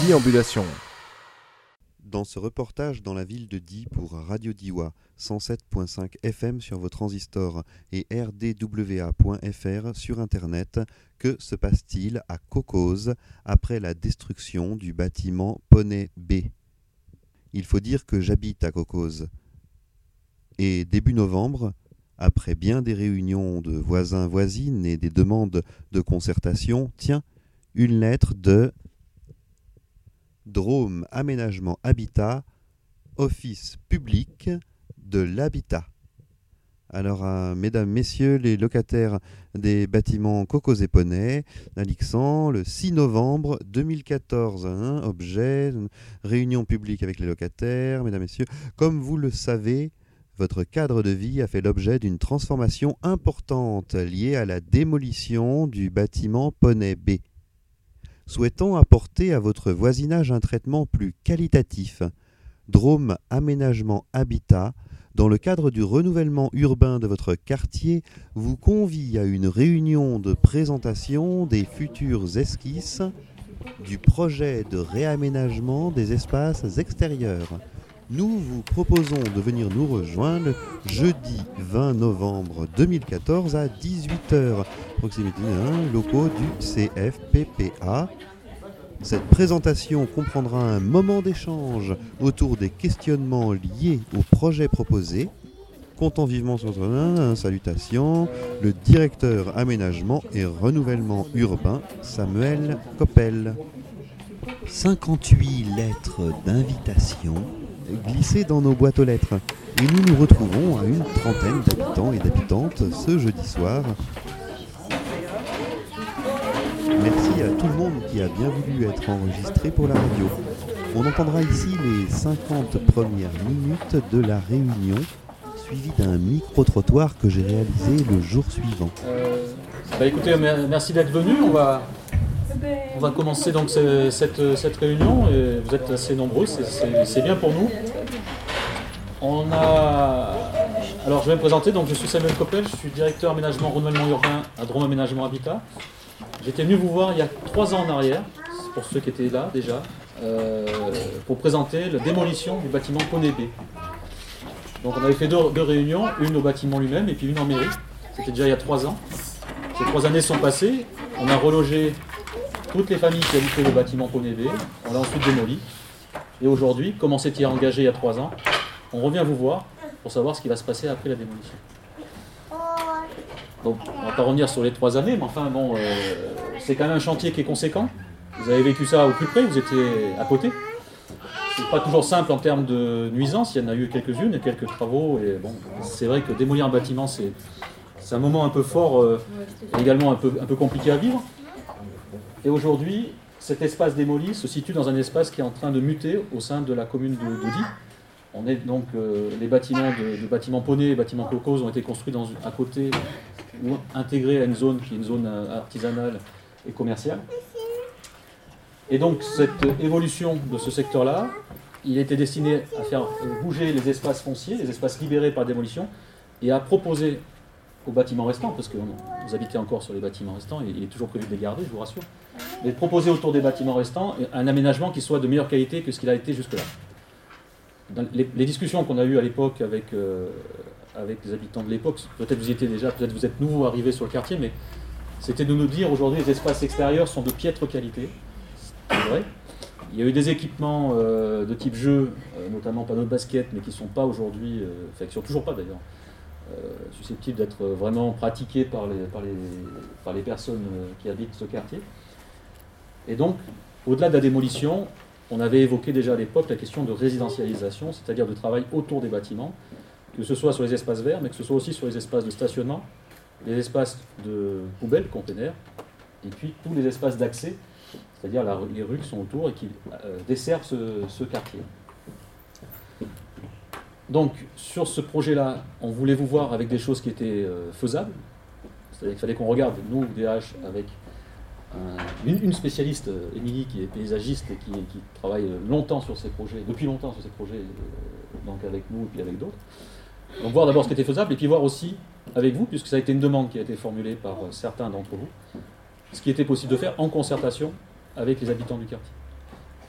Déambulation. Dans ce reportage dans la ville de Die pour Radio Diois, 107.5 FM sur vos transistors et rdwa.fr sur Internet, que se passe-t-il à Cocos après la destruction du bâtiment Poney B? Il faut dire que j'habite à Cocos. Et début novembre, après bien des réunions de voisins-voisines et des demandes de concertation, tiens, une lettre de Drôme Aménagement Habitat, Office public de l'habitat. Alors, mesdames, messieurs, les locataires des bâtiments Cocos et Poney, Alixan, le 6 novembre 2014, objet, réunion publique avec les locataires, mesdames, messieurs, comme vous le savez, votre cadre de vie a fait l'objet d'une transformation importante liée à la démolition du bâtiment Poney B. Souhaitant apporter à votre voisinage un traitement plus qualitatif, Drôme Aménagement Habitat, dans le cadre du renouvellement urbain de votre quartier, vous convie à une réunion de présentation des futures esquisses du projet de réaménagement des espaces extérieurs. Nous vous proposons de venir nous rejoindre jeudi 20 novembre 2014 à 18h, proximité locaux du CFPPA. Cette présentation comprendra un moment d'échange autour des questionnements liés au projet proposé. Comptant vivement sur votre salutation, le directeur aménagement et renouvellement urbain, Samuel Coppel. 58 lettres d'invitation glissées dans nos boîtes aux lettres. Et nous nous retrouvons à une trentaine d'habitants et d'habitantes ce jeudi soir. Merci à tout le monde qui a bien voulu être enregistré pour la radio. On entendra ici les 50 premières minutes de la réunion, suivi d'un micro-trottoir que j'ai réalisé le jour suivant. Écoutez, merci d'être venu. On va commencer donc cette réunion. Et vous êtes assez nombreux, c'est bien pour nous. Alors je vais me présenter, donc je suis Samuel Coppel, je suis directeur aménagement renouvellement urbain à Drôme Aménagement Habitat. J'étais venu vous voir il y a 3 ans en arrière, pour ceux qui étaient là déjà, pour présenter la démolition du bâtiment Poney B. Donc on avait fait deux réunions, une au bâtiment lui-même et puis une en mairie. C'était déjà il y a 3 ans. Ces 3 années sont passées, on a relogé toutes les familles qui habitaient le bâtiment Poney B, on l'a ensuite démoli. Et aujourd'hui, comme on s'était engagé il y a 3 ans, on revient vous voir pour savoir ce qui va se passer après la démolition. Donc, on ne va pas revenir sur les 3 années, mais enfin, bon, c'est quand même un chantier qui est conséquent. Vous avez vécu ça au plus près, vous étiez à côté. C'est pas toujours simple en termes de nuisances, il y en a eu quelques-unes et quelques travaux. Et bon, c'est vrai que démolir un bâtiment, c'est un moment un peu fort, également un peu compliqué à vivre. Et aujourd'hui, cet espace démoli se situe dans un espace qui est en train de muter au sein de la commune de Die. On est donc, les bâtiments du bâtiment Poney et bâtiment Cocos ont été construits à côté ou intégrés à une zone qui est une zone artisanale et commerciale. Et donc cette évolution de ce secteur-là, il était destiné à faire bouger les espaces fonciers, les espaces libérés par la démolition, et à proposer aux bâtiments restants, parce que vous habitez encore sur les bâtiments restants, et il est toujours prévu de les garder, je vous rassure, mais de proposer autour des bâtiments restants un aménagement qui soit de meilleure qualité que ce qu'il a été jusque-là. Dans les discussions qu'on a eues à l'époque avec les habitants de l'époque, peut-être vous y étiez déjà, peut-être vous êtes nouveau arrivé sur le quartier, mais c'était de nous dire aujourd'hui les espaces extérieurs sont de piètre qualité. C'est vrai. Il y a eu des équipements de type jeu, notamment panneaux de basket, mais qui ne sont pas aujourd'hui, qui ne sont toujours pas d'ailleurs, susceptibles d'être vraiment pratiqués par les personnes qui habitent ce quartier. Et donc, au-delà de la démolition, on avait évoqué déjà à l'époque la question de résidentialisation, c'est-à-dire de travail autour des bâtiments, que ce soit sur les espaces verts, mais que ce soit aussi sur les espaces de stationnement, les espaces de poubelles, containers, et puis tous les espaces d'accès, c'est-à-dire les rues qui sont autour et qui desservent ce quartier. Donc, sur ce projet-là, on voulait vous voir avec des choses qui étaient faisables, c'est-à-dire qu'il fallait qu'on regarde, nous, DH, avec une spécialiste, Émilie, qui est paysagiste et qui travaille longtemps sur ces projets, depuis longtemps sur ces projets, donc avec nous et puis avec d'autres. Donc voir d'abord ce qui était faisable et puis voir aussi avec vous, puisque ça a été une demande qui a été formulée par certains d'entre vous, ce qui était possible de faire en concertation avec les habitants du quartier.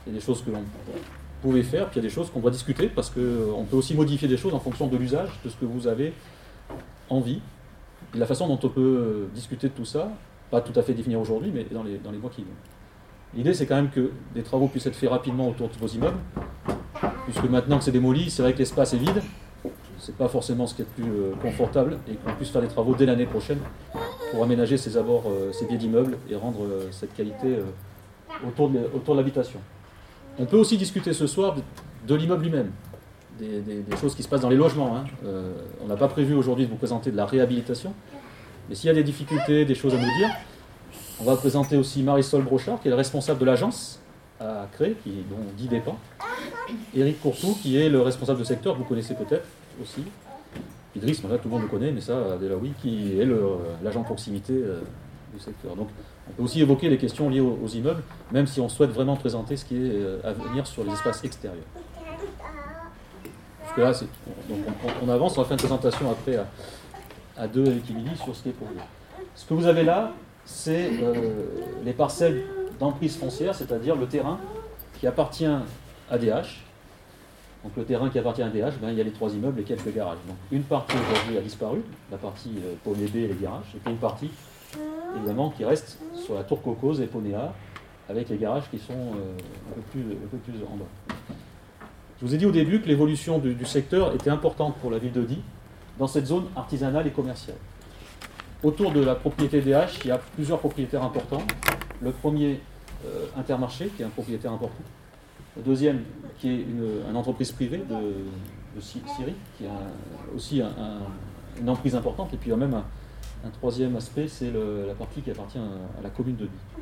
Il y a des choses que l'on pouvait faire, puis il y a des choses qu'on doit discuter, parce qu'on peut aussi modifier des choses en fonction de l'usage, de ce que vous avez envie, et de la façon dont on peut discuter de tout ça, pas tout à fait définir aujourd'hui, mais dans les mois qui viennent. L'idée, c'est quand même que des travaux puissent être faits rapidement autour de vos immeubles, puisque maintenant que c'est démoli, c'est vrai que l'espace est vide, c'est pas forcément ce qui est le plus confortable, et qu'on puisse faire des travaux dès l'année prochaine pour aménager ces abords, ces biais d'immeubles, et rendre cette qualité autour de l'habitation. On peut aussi discuter ce soir de l'immeuble lui-même, des choses qui se passent dans les logements. Hein. On n'a pas prévu aujourd'hui de vous présenter de la réhabilitation, mais s'il y a des difficultés, des choses à nous dire, on va présenter aussi Marisol Brochard, qui est le responsable de l'agence à Cré, dont Guy dépend. Éric Courtoux, qui est le responsable de secteur, vous connaissez peut-être aussi. Idriss, là, tout le monde le connaît, mais ça, Delaoui, qui est l'agent de proximité du secteur. Donc, on peut aussi évoquer les questions liées aux immeubles, même si on souhaite vraiment présenter ce qui est à venir sur les espaces extérieurs. Parce que là, donc on avance, on va faire une présentation après à deux avec Émilie sur ce qui est pour vous. Ce que vous avez là, c'est les parcelles d'emprise foncière, c'est-à-dire le terrain qui appartient à DH. Donc le terrain qui appartient à DH, il y a les 3 immeubles et quelques garages. Donc une partie aujourd'hui a disparu, la partie Poney B et les garages, et puis une partie évidemment qui reste sur la tour Cocos et Poney A, avec les garages qui sont un peu plus en bas. Je vous ai dit au début que l'évolution du secteur était importante pour la ville de Die, dans cette zone artisanale et commerciale. Autour de la propriété DH, il y a plusieurs propriétaires importants. Le premier, Intermarché, qui est un propriétaire important. Le deuxième, qui est une entreprise privée de Syrie, qui a aussi une emprise importante. Et puis il y a même un troisième aspect, c'est la partie qui appartient à la commune de Die.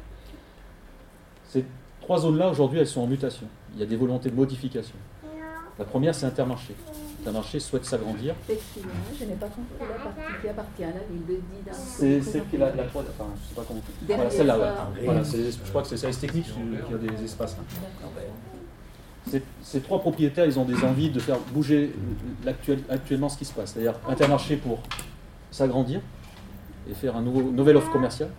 Ces 3 zones-là, aujourd'hui, elles sont en mutation. Il y a des volontés de modification. La première, c'est Intermarché. Intermarché souhaite s'agrandir. Excusez-moi, je n'ai pas compris la partie qui appartient à la ville de Die. C'est celle qui est la troisième, enfin, je ne sais pas comment. Voilà, celle-là, ouais. Voilà, je crois que c'est le service technique qui a des espaces là. Ces 3 propriétaires, ils ont des envies de faire bouger actuellement ce qui se passe. C'est-à-dire Intermarché pour s'agrandir et faire un nouvel offre commerciale.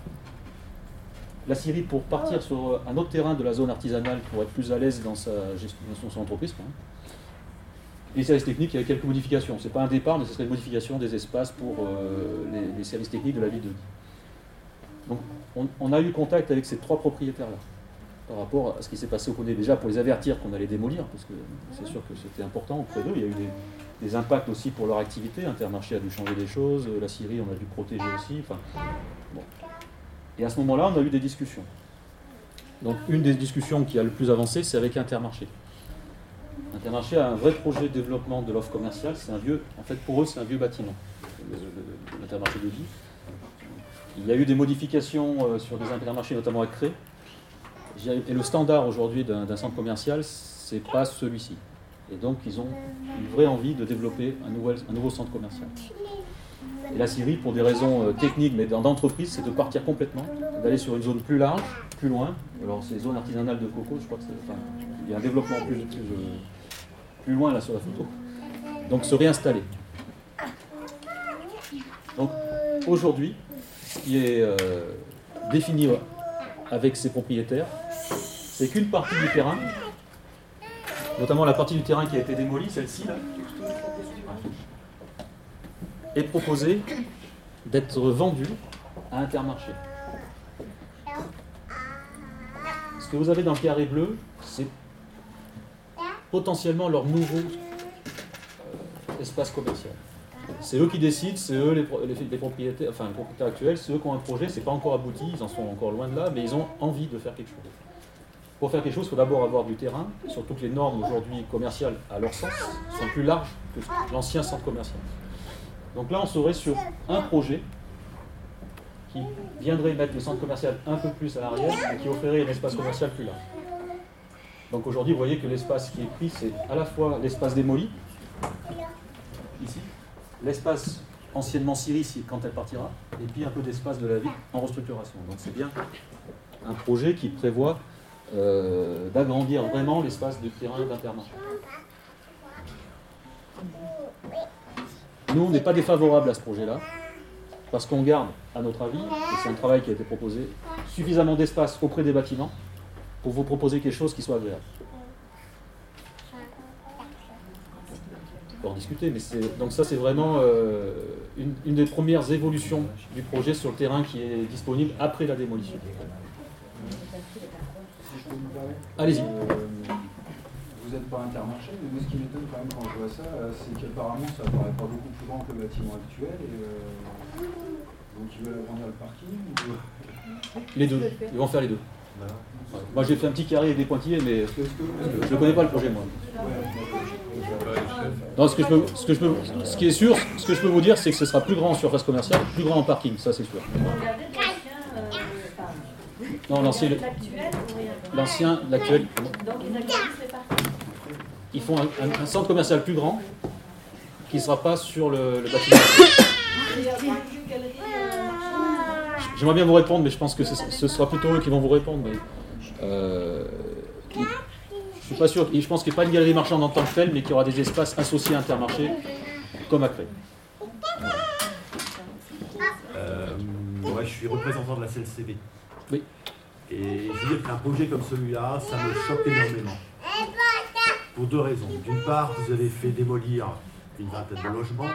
La Syrie pour partir sur un autre terrain de la zone artisanale pour être plus à l'aise dans sa gestion de son entreprise. Quand même. Et les services techniques, il y a quelques modifications. Ce n'est pas un départ, mais ce serait une modification des espaces pour les services techniques de la ville de Die. Donc on a eu contact avec ces 3 propriétaires-là par rapport à ce qui s'est passé au Poney. Déjà pour les avertir qu'on allait démolir, parce que c'est sûr que c'était important auprès d'eux. Il y a eu des impacts aussi pour leur activité. Intermarché a dû changer des choses, la Syrie on a dû protéger aussi. Enfin, bon. Et à ce moment-là, on a eu des discussions. Donc une des discussions qui a le plus avancé, c'est avec Intermarché. Intermarché a un vrai projet de développement de l'offre commerciale. C'est un vieux, en fait pour eux, c'est un vieux bâtiment, l'Intermarché de Die. Il y a eu des modifications sur des intermarchés, notamment à Cré. Et le standard aujourd'hui d'un centre commercial, c'est pas celui-ci. Et donc ils ont une vraie envie de développer un nouveau centre commercial. Et la Syrie, pour des raisons techniques, mais d'entreprise, c'est de partir complètement, d'aller sur une zone plus large, plus loin. Alors c'est les zones artisanales de coco, je crois que il y a un développement plus loin là sur la photo. Donc se réinstaller. Donc aujourd'hui, ce qui est défini avec ses propriétaires, c'est qu'une partie du terrain, notamment la partie du terrain qui a été démolie, celle-ci, là, est proposée d'être vendue à Intermarché. Ce que vous avez dans le carré bleu, c'est potentiellement leur nouveau espace commercial. C'est eux qui décident, c'est eux les propriétaires, enfin les propriétaires actuels, c'est eux qui ont un projet, c'est pas encore abouti, ils en sont encore loin de là, mais ils ont envie de faire quelque chose. Pour faire quelque chose, il faut d'abord avoir du terrain, surtout que les normes aujourd'hui commerciales, à leur sens, sont plus larges que l'ancien centre commercial. Donc là, on serait sur un projet qui viendrait mettre le centre commercial un peu plus à l'arrière et qui offrirait un espace commercial plus large. Donc aujourd'hui, vous voyez que l'espace qui est pris, c'est à la fois l'espace démoli, ici, l'espace anciennement Syrie quand elle partira, et puis un peu d'espace de la ville en restructuration. Donc c'est bien un projet qui prévoit d'agrandir vraiment l'espace de terrain d'Intermarché. Nous, on n'est pas défavorable à ce projet-là, parce qu'on garde, à notre avis, et c'est un travail qui a été proposé, suffisamment d'espace auprès des bâtiments, pour vous proposer quelque chose qui soit agréable. On peut en discuter, mais donc ça c'est vraiment une des premières évolutions du projet sur le terrain qui est disponible après la démolition. Allez-y. Vous n'êtes pas Intermarché, mais moi ce qui m'étonne quand même quand je vois ça, c'est qu'apparemment ça paraît pas beaucoup plus grand que le bâtiment actuel. Donc ils veulent agrandir le parking ou... Les deux, ils vont faire les deux. Ouais. Moi j'ai fait un petit carré et des pointillés, mais je ne connais pas le projet moi. Non, ce qui est sûr, ce que je peux vous dire, c'est que ce sera plus grand en surface commerciale, plus grand en parking, ça c'est sûr. Non, l'ancien, l'actuel. Ils font un centre commercial plus grand qui ne sera pas sur le bâtiment. J'aimerais bien vous répondre, mais je pense que ce sera plutôt eux qui vont vous répondre. Mais, je suis pas sûr. Je pense qu'il n'y a pas une galerie marchande en tant que telle, mais qu'il y aura des espaces associés à Intermarché, comme à Cré. Ouais, je suis représentant de la CLCV. Oui. Et je veux dire qu'un projet comme celui-là, ça me choque énormément. Pour deux raisons. D'une part, vous avez fait démolir une vingtaine de logements,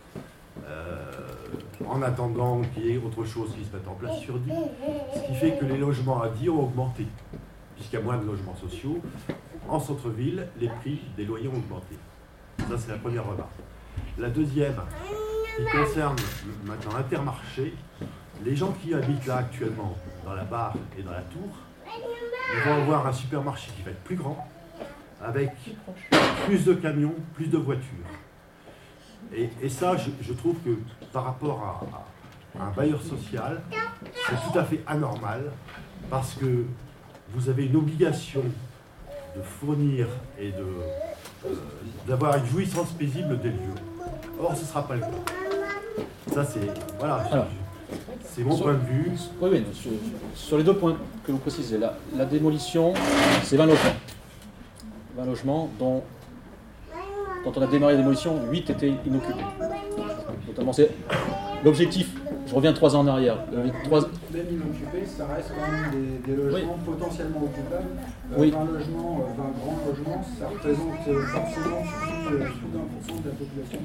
en attendant qu'il y ait autre chose qui se mette en place sur 10. Ce qui fait que les logements à 10 ont augmenté, puisqu'il y a moins de logements sociaux. En centre-ville, les prix des loyers ont augmenté. Ça, c'est la première remarque. La deuxième, qui concerne maintenant Intermarché, les gens qui habitent là actuellement, dans la Barre et dans la Tour, ils vont avoir un supermarché qui va être plus grand, avec plus de camions, plus de voitures. Et ça, je trouve que par rapport à un bailleur social, c'est tout à fait anormal, parce que vous avez une obligation de fournir et d'avoir une jouissance paisible des lieux. Or, ce ne sera pas le cas. Ça, c'est... Voilà. C'est mon point de vue. Oui, sur les deux points que vous précisez, la démolition, c'est 20 logements. 20 logements dont, quand on a démarré la démolition, 8 étaient inoccupés. Notamment, c'est l'objectif, je reviens 3 ans en arrière. Même inoccupés, ça reste quand même des logements potentiellement occupables. Oui. 20 logements, 20 grands logements, ça représente forcément plus d'1% de la population.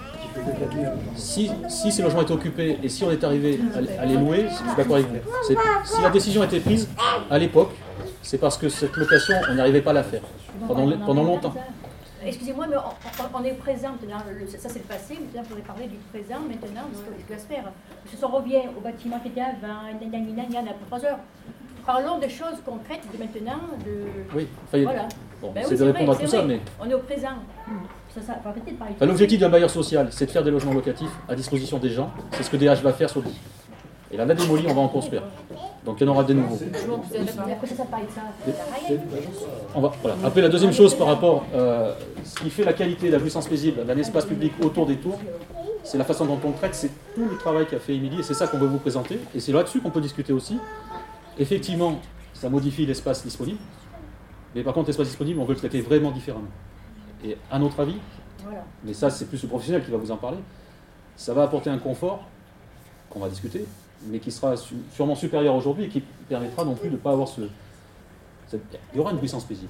Si ces logements étaient occupés et si on est arrivé à les louer, je suis d'accord avec vous. Si la décision a été prise à l'époque, c'est parce que cette location, on n'arrivait pas à la faire pendant longtemps. Excusez-moi, mais on est présent maintenant, ça c'est le passé, maintenant il faudrait parler du présent maintenant, ce qui va se faire. Parce que si on revient au bâtiment qui était avant, il y en a pour 3 heures. Parlons des choses concrètes de maintenant, Oui, voilà. Bon, c'est de répondre à tout ça, mais... On est au présent. Ça faut arrêter de parler. L'objectif d'un bailleur social, c'est de faire des logements locatifs à disposition des gens. C'est ce que DH va faire sur le dit. Et là, la démolie, on va en construire. Donc il y en aura des nouveaux. Voilà. Après, la deuxième chose par rapport à ce qui fait la qualité, la jouissance paisible d'un espace public autour des tours, c'est la façon dont on le traite, c'est tout le travail qu'a fait Émilie, et c'est ça qu'on veut vous présenter. Et c'est là-dessus qu'on peut discuter aussi. Effectivement, ça modifie l'espace disponible, mais par contre, l'espace disponible, on veut le traiter vraiment différemment. Et à notre avis, mais ça c'est plus le professionnel qui va vous en parler, ça va apporter un confort qu'on va discuter, mais qui sera sûrement supérieur aujourd'hui et qui permettra non plus de ne pas avoir il y aura une jouissance paisible.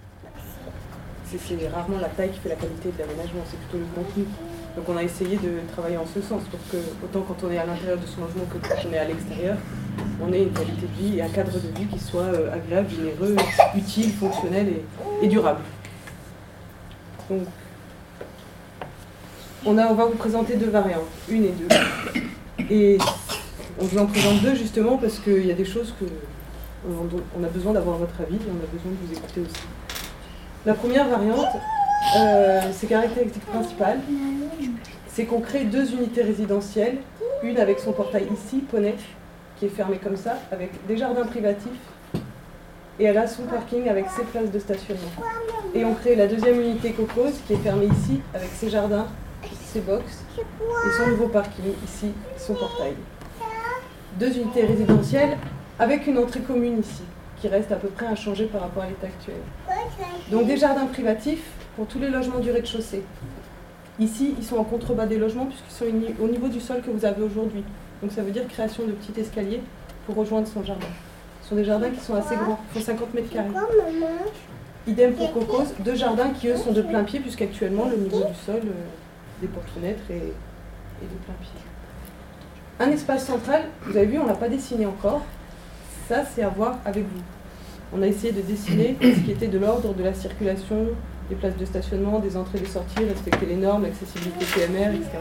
C'est rarement la taille qui fait la qualité de l'aménagement, c'est plutôt le contenu. Donc on a essayé de travailler en ce sens pour que, autant quand on est à l'intérieur de son logement que quand on est à l'extérieur, on ait une qualité de vie et un cadre de vie qui soit agréable, généreux, utile, fonctionnel et durable. Donc, on va vous présenter 2 variantes, 1 et 2. Et on vous en présente 2 justement parce qu'il y a des choses que on a besoin d'avoir votre avis et on a besoin de vous écouter aussi. La première variante, ses caractéristiques principales, c'est qu'on crée 2 unités résidentielles, une avec son portail ici, Poney, qui est fermée comme ça, avec des jardins privatifs, et elle a son parking avec ses places de stationnement. Et on crée la deuxième unité Cocos, qui est fermée ici, avec ses jardins, ses box, et son nouveau parking, ici, son portail. 2 unités résidentielles, avec une entrée commune ici, qui reste à peu près inchangée par rapport à l'état actuel. Donc des jardins privatifs pour tous les logements du rez-de-chaussée. Ici, ils sont en contrebas des logements puisqu'ils sont au niveau du sol que vous avez aujourd'hui. Donc ça veut dire création de petits escaliers pour rejoindre son jardin. Ce sont des jardins qui sont assez grands, qui font 50 mètres carrés. Idem pour Cocos, 2 jardins qui eux sont de plein pied, puisqu'actuellement le niveau du sol des porte-fenêtres est de plein pied. Un espace central, vous avez vu, on ne l'a pas dessiné encore. Ça, c'est à voir avec vous. On a essayé de dessiner ce qui était de l'ordre de la circulation, des places de stationnement, des entrées et des sorties, respecter les normes, l'accessibilité PMR, etc.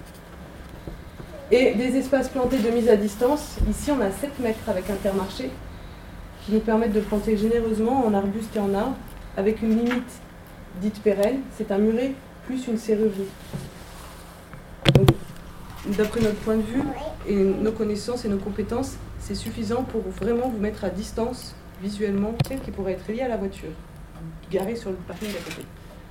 Et des espaces plantés de mise à distance. Ici, on a 7 mètres avec Intermarché qui nous permettent de planter généreusement en arbustes et en arbres avec une limite dite pérenne. C'est un muret plus une serrurerie. Donc, d'après notre point de vue et nos connaissances et nos compétences, c'est suffisant pour vraiment vous mettre à distance visuellement, celle qui pourrait être liée à la voiture, garée sur le parking d'à côté.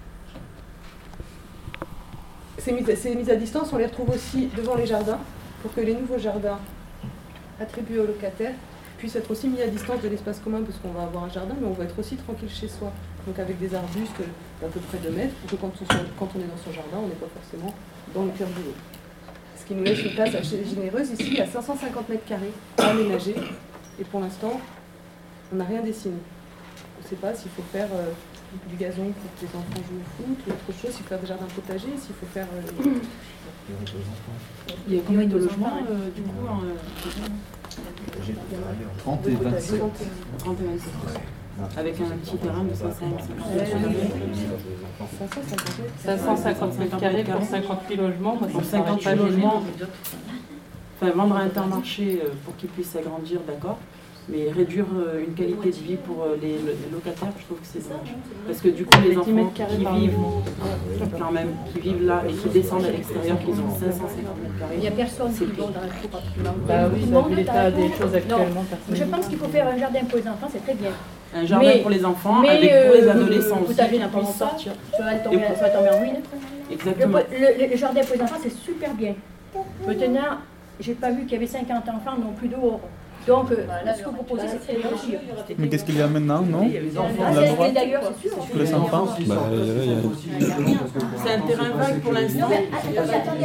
Ces mises à distance, on les retrouve aussi devant les jardins, pour que les nouveaux jardins attribués aux locataires puissent être aussi mis à distance de l'espace commun, parce qu'on va avoir un jardin, mais on va être aussi tranquille chez soi. Donc avec des arbustes d'à peu près 2 mètres, pour que quand on est dans son jardin, on n'est pas forcément dans le cœur du lot. Ce qui nous laisse une place assez généreuse. Ici, il y a 550 mètres carrés à aménager, et pour l'instant, on n'a rien dessiné. On ne sait pas s'il faut faire du gazon pour que les enfants jouent au foot, ou autre chose, s'il faut faire des jardins potagers, s'il faut faire... Il y a combien de logements du coup 30 et 27. 30 et 27. Avec un petit terrain de 550 mètres carrés pour 50 000 logements. Pour 50 000 logements, enfin, vendre à Intermarché pour qu'ils puissent s'agrandir, d'accord. Mais réduire une qualité de vie pour les locataires, je trouve que c'est dommage. Parce que du coup, les enfants qui vivent là et qui descendent à l'extérieur, qui ont 550 mètres carrés. Il n'y a personne qui vit dans la cour particulièrement. Bah oui, vu l'état des choses actuellement, personne. Je pense qu'il faut faire un jardin pour les enfants, c'est très bien. Un jardin pour les enfants, avec pour les adolescents aussi, qui puissent sortir. Ça va tomber en ruine. Exactement. Le jardin pour les enfants, c'est super bien. Maintenant, j'ai pas vu qu'il y avait 50 enfants non plus dehors. Donc, ce que vous proposez, c'est très bien aussi. Mais qu'est-ce qu'il y a maintenant, non? D'ailleurs, c'est sûr. Pour les enfants. C'est un terrain vague pour l'instant. Attendez.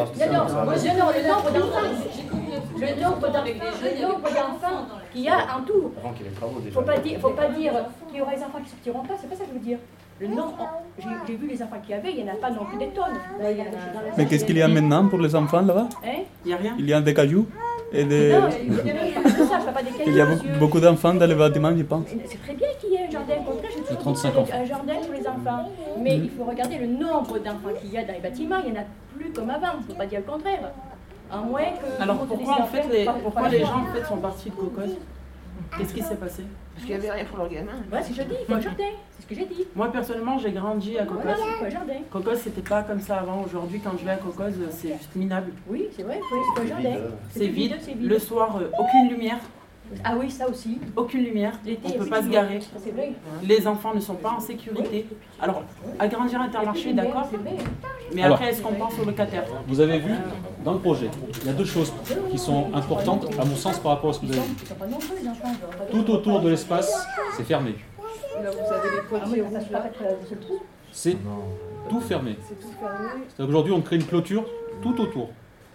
Le nombre d'enfants. Le nombre d'enfants qu'il y a en tout. Faut pas dire qu'il y aura des enfants qui sortiront pas, c'est pas ça que je veux dire. Le nombre, j'ai vu les enfants qu'il y avait, il n'y en a pas non plus des tonnes. Mais qu'est-ce qu'il y a maintenant pour les enfants là-bas? Il n'y a rien. Il y a des cailloux et des... Non, pas des cailloux. Il y a beaucoup d'enfants dans les bâtiments, je pense. C'est très bien qu'il y ait un jardin. Au contraire, je trouve un jardin pour les enfants. Mais il faut regarder le nombre d'enfants qu'il y a dans les bâtiments. Il n'y en a plus comme avant. Il ne faut pas dire le contraire. À moins que... Alors pourquoi les gens en fait sont partis de Cocos? Qu'est-ce qui s'est passé? Parce qu'il n'y avait rien pour leur gamin. Ouais, c'est ce que je dis, il faut un jardin. C'est ce que j'ai dit. Moi personnellement, j'ai grandi à Cocos. Voilà, il faut un jardin. Cocos, c'était pas comme ça avant. Aujourd'hui, quand je vais à Cocos, c'est juste minable. Oui, c'est vrai, il faut un jardin. C'est vide. Le soir, aucune lumière. Ah oui, ça aussi. Aucune lumière, on ne peut pas se garer. Les enfants ne sont pas en sécurité. Alors, agrandir Intermarché, d'accord, mais après, est-ce qu'on pense aux locataires? Vous avez vu, dans le projet, il y a 2 choses qui sont importantes, à mon sens, par rapport à ce que vous avez dit. Tout autour de l'espace, c'est fermé. Là, vous avez les potiers rouges là. C'est tout fermé. C'est-à-dire qu'aujourd'hui, on crée une clôture tout autour.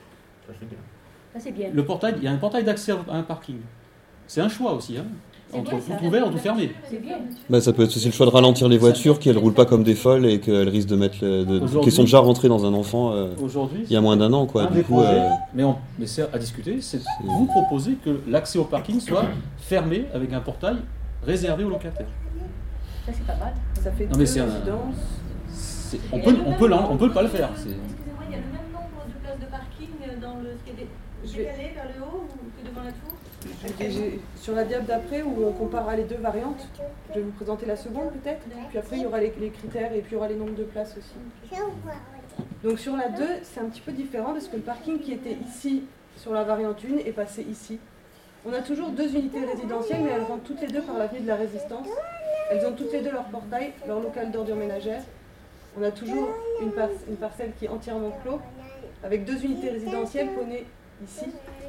Ça, c'est bien. Le portail, il y a un portail d'accès à un parking. C'est un choix aussi, hein. Entre tout ouvert et tout fermé. Ça peut être aussi le choix de ralentir les voitures, qu'elles ne roulent pas comme des folles et qu'elles risquent de mettre, qui sont déjà rentrées dans un enfant il y a moins d'1 an, quoi. Du coup, mais c'est à discuter. C'est vous proposez que l'accès au parking soit fermé avec un portail réservé aux locataires. Ça, c'est pas mal. Ça fait 2 résidences. On peut pas le faire. Excusez-moi, il y a le même nombre de places de parking dans le décalé vers le haut que devant la tour? Sur la diapo d'après, où on comparera les 2 variantes, je vais vous présenter la seconde peut-être, puis après il y aura les critères et puis il y aura les nombres de places aussi. Donc sur la 2, c'est un petit peu différent parce que le parking qui était ici sur la variante 1 est passé ici. On a toujours 2 unités résidentielles, mais elles rentrent toutes les 2 par l'avenue de la Résistance. Elles ont toutes les 2 leur portail, leur local d'ordure ménagère. On a toujours une parcelle qui est entièrement clos, avec 2 unités résidentielles poney ici.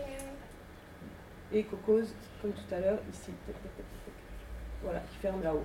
Et Cocos, comme tout à l'heure, ici. Voilà, qui ferme là-haut.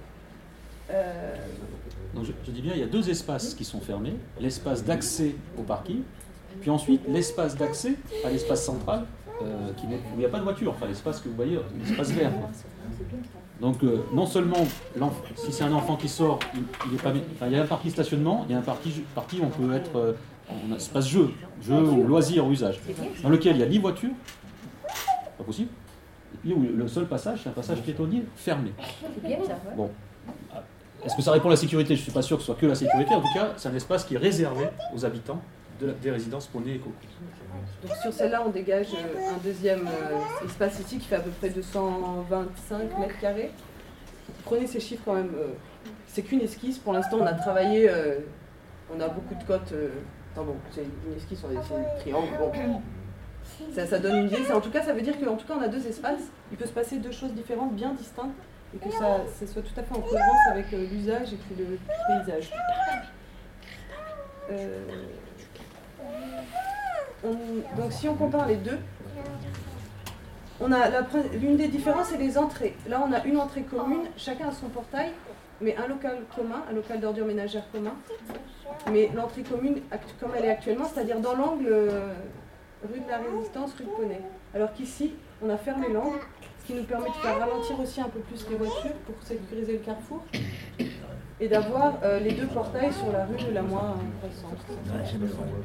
Donc je dis bien, il y a 2 espaces qui sont fermés. L'espace d'accès au parking, puis ensuite l'espace d'accès à l'espace central, où il n'y a pas de voiture, enfin l'espace que vous voyez, l'espace vert. Donc non seulement si c'est un enfant qui sort, il est pas, il y a un parti stationnement, il y a un parti où on peut être en espace jeu ou loisir ou usage, dans lequel il y a 10 voitures, pas possible, et puis où le seul passage, c'est un passage piétonnier fermé. C'est bien ça, ouais. Bon. Est-ce que ça répond à la sécurité? Je ne suis pas sûr que ce soit que la sécurité. En tout cas, c'est un espace qui est réservé aux habitants des résidences Poney et Coco. Donc sur celle-là, on dégage un deuxième espace ici qui fait à peu près 225 mètres carrés. Prenez ces chiffres quand même. C'est qu'une esquisse. Pour l'instant, on a travaillé, on a beaucoup de cotes. Bon, c'est une esquisse, c'est des triangles. Bon. Ça donne une idée. En tout cas, ça veut dire qu'en tout cas, on a 2 espaces. Il peut se passer 2 choses différentes, bien distinctes, et que ça soit tout à fait en cohérence avec l'usage et puis le paysage. Donc si on compare les deux, on a l'une des différences, c'est les entrées. Là, on a une entrée commune, chacun a son portail, mais un local commun, un local d'ordures ménagères commun. Mais l'entrée commune, comme elle est actuellement, c'est-à-dire dans l'angle rue de la Résistance, rue de Poney. Alors qu'ici, on a fermé l'angle, ce qui nous permet de faire ralentir aussi un peu plus les voitures pour sécuriser le carrefour et d'avoir les 2 portails sur la rue la moins récente.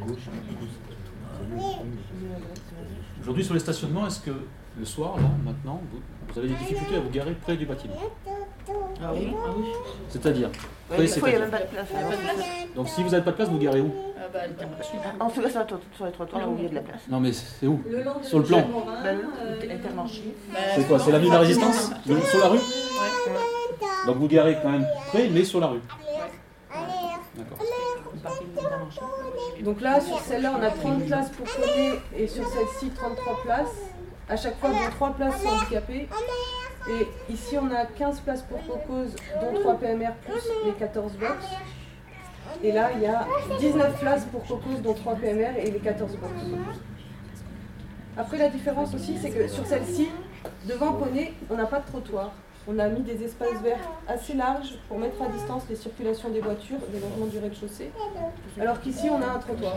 Aujourd'hui, sur les stationnements, est-ce que le soir, là, maintenant, vous avez des difficultés à vous garer près du bâtiment? Ah oui. C'est-à-dire Des fois, il n'y a même pas de place. Donc si vous n'avez pas de place, vous garez où? En tout cas, sur les trottoirs, là où il y a de la place. Non mais c'est où? Le long de Sur le plan. Intermarché. C'est quoi? C'est l'avenue de la Résistance? Sur la rue? Donc vous garez quand même près, mais sur la rue. D'accord. Donc là, sur celle-là, on a 30 places pour Poney et sur celle-ci, 33 places. À chaque fois, dont 3 places sont handicapées. Et ici, on a 15 places pour Cocos, dont 3 PMR plus les 14 box. Et là, il y a 19 places pour Cocos, dont 3 PMR et les 14 box. Après, la différence aussi, c'est que sur celle-ci, devant Poney, on n'a pas de trottoir. On a mis des espaces verts assez larges pour mettre à distance les circulations des voitures, des logements du rez-de-chaussée. Alors qu'ici, on a un trottoir.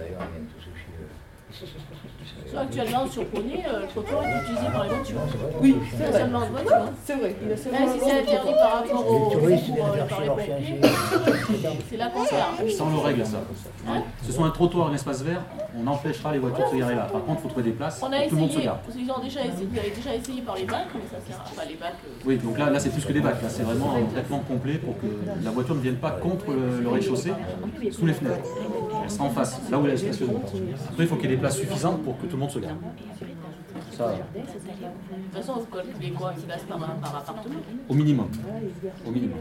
Actuellement, sur Poney, le trottoir est utilisé par les voitures. Oui, c'est vrai. Seulement de voitures. C'est vrai. Même si c'est interdit par rapport au par les pompiers, c'est la contraire. Ça, on le règle, ça. Ce sont un trottoir, un espace vert, on empêchera les voitures de se garer là. Par contre, il faut trouver des places On pour a que tout le monde se essayé, gare. ils ont déjà essayé, vous avez déjà essayé par les bacs, mais ça sert à pas les bacs. Oui, donc là c'est plus que des bacs. Là, c'est vraiment un traitement complet pour que la voiture ne vienne pas contre le rez-de-chaussée, sous les fenêtres. Elle sera en face, là où elle est stationnée. Après, il faut qu'il y ait des places suffisantes pour que tout le monde se gare. Ça, De toute façon, vous calculez quoi? C'est là par appartement? au minimum. Au minimum.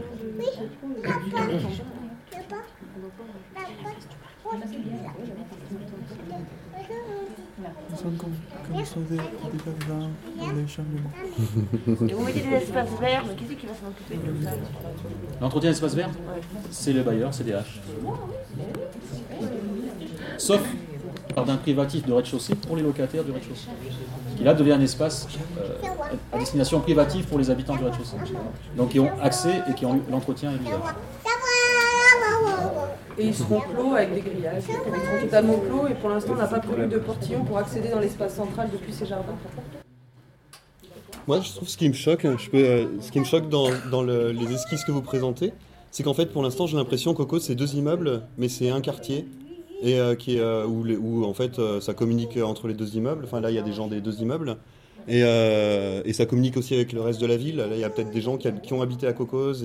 Comme ça, des dans les changements. Et vous mettez des espaces verts, mais qui c'est qui va s'en occuper de tout ça? L'entretien d'espace vert, c'est le bailleur, CDH. Sauf d'un privatif de rez-de-chaussée pour les locataires du rez-de-chaussée. Qui là devient un espace à destination privative pour les habitants du rez-de-chaussée. Donc qui ont accès et qui ont l'entretien et l'usage. Et ils seront clos avec des grillages. Ils seront totalement clos et pour l'instant, on n'a pas prévu de portillon pour accéder dans l'espace central depuis ces jardins. Moi, je trouve ce qui me choque, ce qui me choque dans les esquisses que vous présentez, c'est qu'en fait, pour l'instant, j'ai l'impression qu'Coco, c'est 2 immeubles, mais c'est un quartier. Et où en fait ça communique entre les 2 immeubles. Enfin là il y a des gens des 2 immeubles et ça communique aussi avec le reste de la ville. Là il y a peut-être des gens qui ont habité à Cocos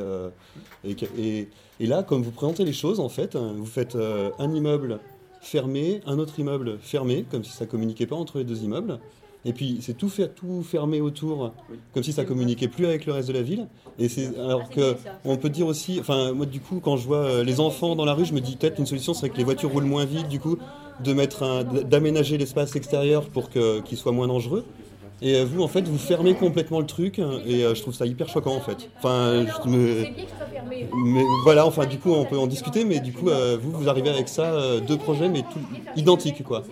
et là comme vous présentez les choses en fait, vous faites un immeuble fermé, un autre immeuble fermé, comme si ça communiquait pas entre les 2 immeubles. Et puis c'est tout fermé autour, comme si ça communiquait plus avec le reste de la ville. Et c'est alors que on peut dire aussi, enfin moi du coup quand je vois les enfants dans la rue, je me dis peut-être une solution serait que les voitures roulent moins vite, du coup d'aménager l'espace extérieur pour qu'il soit moins dangereux. Et vous en fait vous fermez complètement le truc et je trouve ça hyper choquant en fait. Enfin C'est bien que ce soit fermé. mais voilà, enfin du coup on peut en discuter, mais du coup vous arrivez avec ça 2 projets mais tout identiques quoi.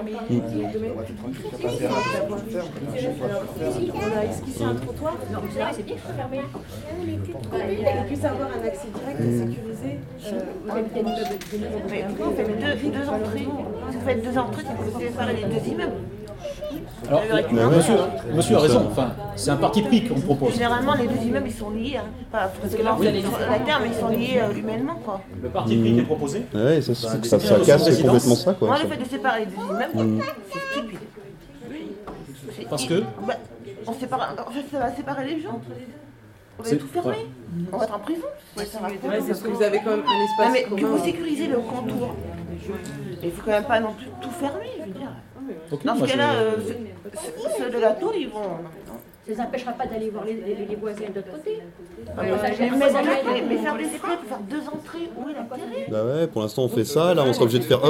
On a esquissé un trottoir. C'est bien que ce soit fermé. Et puisse avoir un accès direct et sécurisé aux habitants de Mais pourquoi on fait 2 entrées? Si vous faites 2 entrées, c'est pour séparer les 2 immeubles. Alors, monsieur a raison, enfin, c'est un parti pris qu'on propose. Généralement, les deux immeubles, ils sont liés. Hein. Pas, parce que là, vous allez sur la terre, mais ils sont liés humainement, quoi. Le parti pris qui est proposé. Ouais, ça casse complètement ça, quoi. Moi, le fait de séparer les deux immeubles, c'est stupide. Parce que on sépare, en fait, ça va séparer les gens. On va tout fermer. On va être en prison. C'est parce que vous avez quand même un espace. Non, mais commun. que vous sécurisez le contour. Il faut quand même pas non plus tout fermer, je veux dire. Okay, dans ce cas-là, ceux de la tour, ils vont. Ça ne les empêchera pas d'aller voir les voisins de l'autre côté. Mais faire des écoles pour faire deux entrées, où est l'intérêt? Bah ouais, pour l'instant on fait ça, là on sera obligé de faire hop.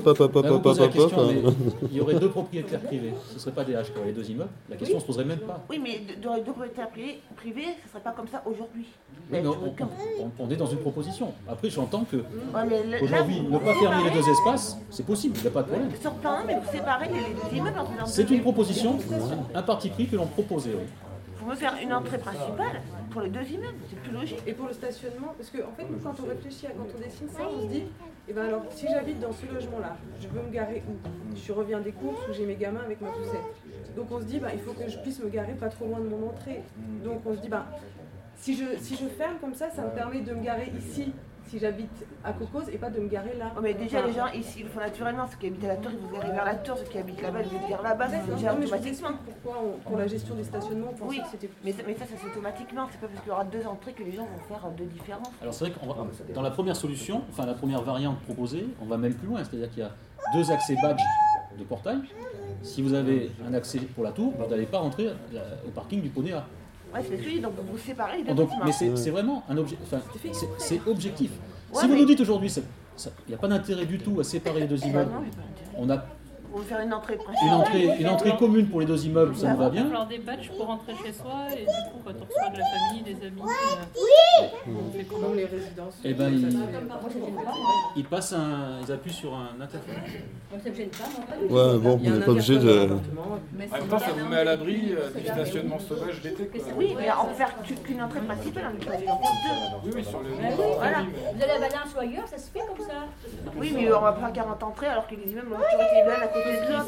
Il y aurait deux propriétaires privés, ce ne serait pas des H qui auraient les deux immeubles, la question ne se poserait même pas. Oui, mais deux propriétaires privés, ce ne serait pas comme ça aujourd'hui. Oui, on est dans une proposition. Après j'entends que aujourd'hui, ne pas fermer les deux espaces, c'est possible, il n'y a pas de problème. Sur le plan 1, mais vous séparez les deux immeubles entre les. C'est une proposition, un parti pris que l'on proposait, oui. Vous me faire une entrée principale pour les deux immeubles, c'est plus logique. Et pour le stationnement, parce que en fait, nous, quand on réfléchit, quand on dessine ça, on se dit, eh ben alors, si j'habite dans ce logement-là, je veux me garer où? Je reviens des courses où j'ai mes gamins avec ma poussette. Donc on se dit, il faut que je puisse me garer pas trop loin de mon entrée. Donc on se dit, si je ferme comme ça, ça me permet de me garer ici. Si j'habite à Cocos et pas de me garer là. Oh mais déjà les gens ici, ils le font naturellement, ceux qui habitent à la tour, ils vont garer vers la tour, ceux qui habitent là-bas, ils vont garer là-bas, c'est déjà automatiquement. Pourquoi pour la gestion des stationnements, on pensait que c'était plus... mais ça c'est automatiquement, c'est pas parce qu'il y aura deux entrées que les gens vont faire deux différences. Alors c'est vrai que dans la première solution, enfin la première variante proposée, on va même plus loin, c'est-à-dire qu'il y a deux accès badge de portail. Si vous avez un accès pour la tour, vous n'allez pas rentrer au parking du Poney A. Ouais, c'est celui, donc vous séparez les deux. Mais c'est vraiment un objet, enfin, c'est objectif. Si vous nous dites aujourd'hui, il n'y a pas d'intérêt du tout à séparer les deux immeubles, on a pour faire une entrée principale. Une entrée commune pour les deux immeubles, ça nous va bien. Il va falloir des badges pour rentrer chez soi et du coup quand on reçoit de la famille, des amis, on fait comment les résidences? Eh ben ils passent ils appuient sur un interphone. Ouais, bon, on n'est pas obligé de... En même temps, ça vous met à l'abri du stationnement sauvage d'été. Oui, mais on peut faire qu'une entrée principale, on peut faire deux. Oui, sur le... Voilà. Vous allez à Valence ou ailleurs, ça se fait comme ça. Oui, mais on va pas faire 40 entrées alors que les immeubles ont toujours été l'un à côté de l'autre.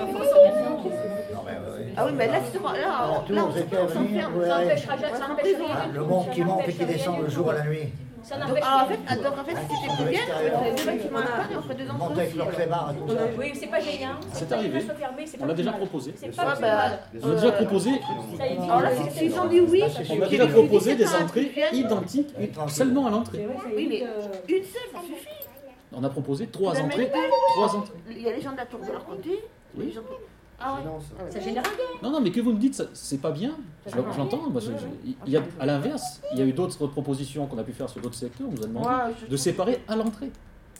Ah oui, mais là, on s'enferme. Ça empêchera rien. Le monde qui monte et qui descend le jour et la nuit. Donc en fait, si c'était plus bien, on ferait deux bâtiments à part et on ferait deux entrées. Monter avec leur clébard et tout ça. Oui, c'est pas génial. C'est arrivé. On l'a déjà proposé. On a déjà proposé. Alors là, s'ils ont dit oui, on a déjà proposé des entrées identiques seulement à l'entrée. Oui, mais une seule, ça suffit. On a proposé trois entrées. Il y a les gens de la tour de leur côté. Oui. Ah ouais. Ça génère rien. Non, mais que vous me dites, c'est pas bien. J'entends. À l'inverse, il y a eu d'autres propositions qu'on a pu faire sur d'autres secteurs. On nous a demandé de séparer à l'entrée.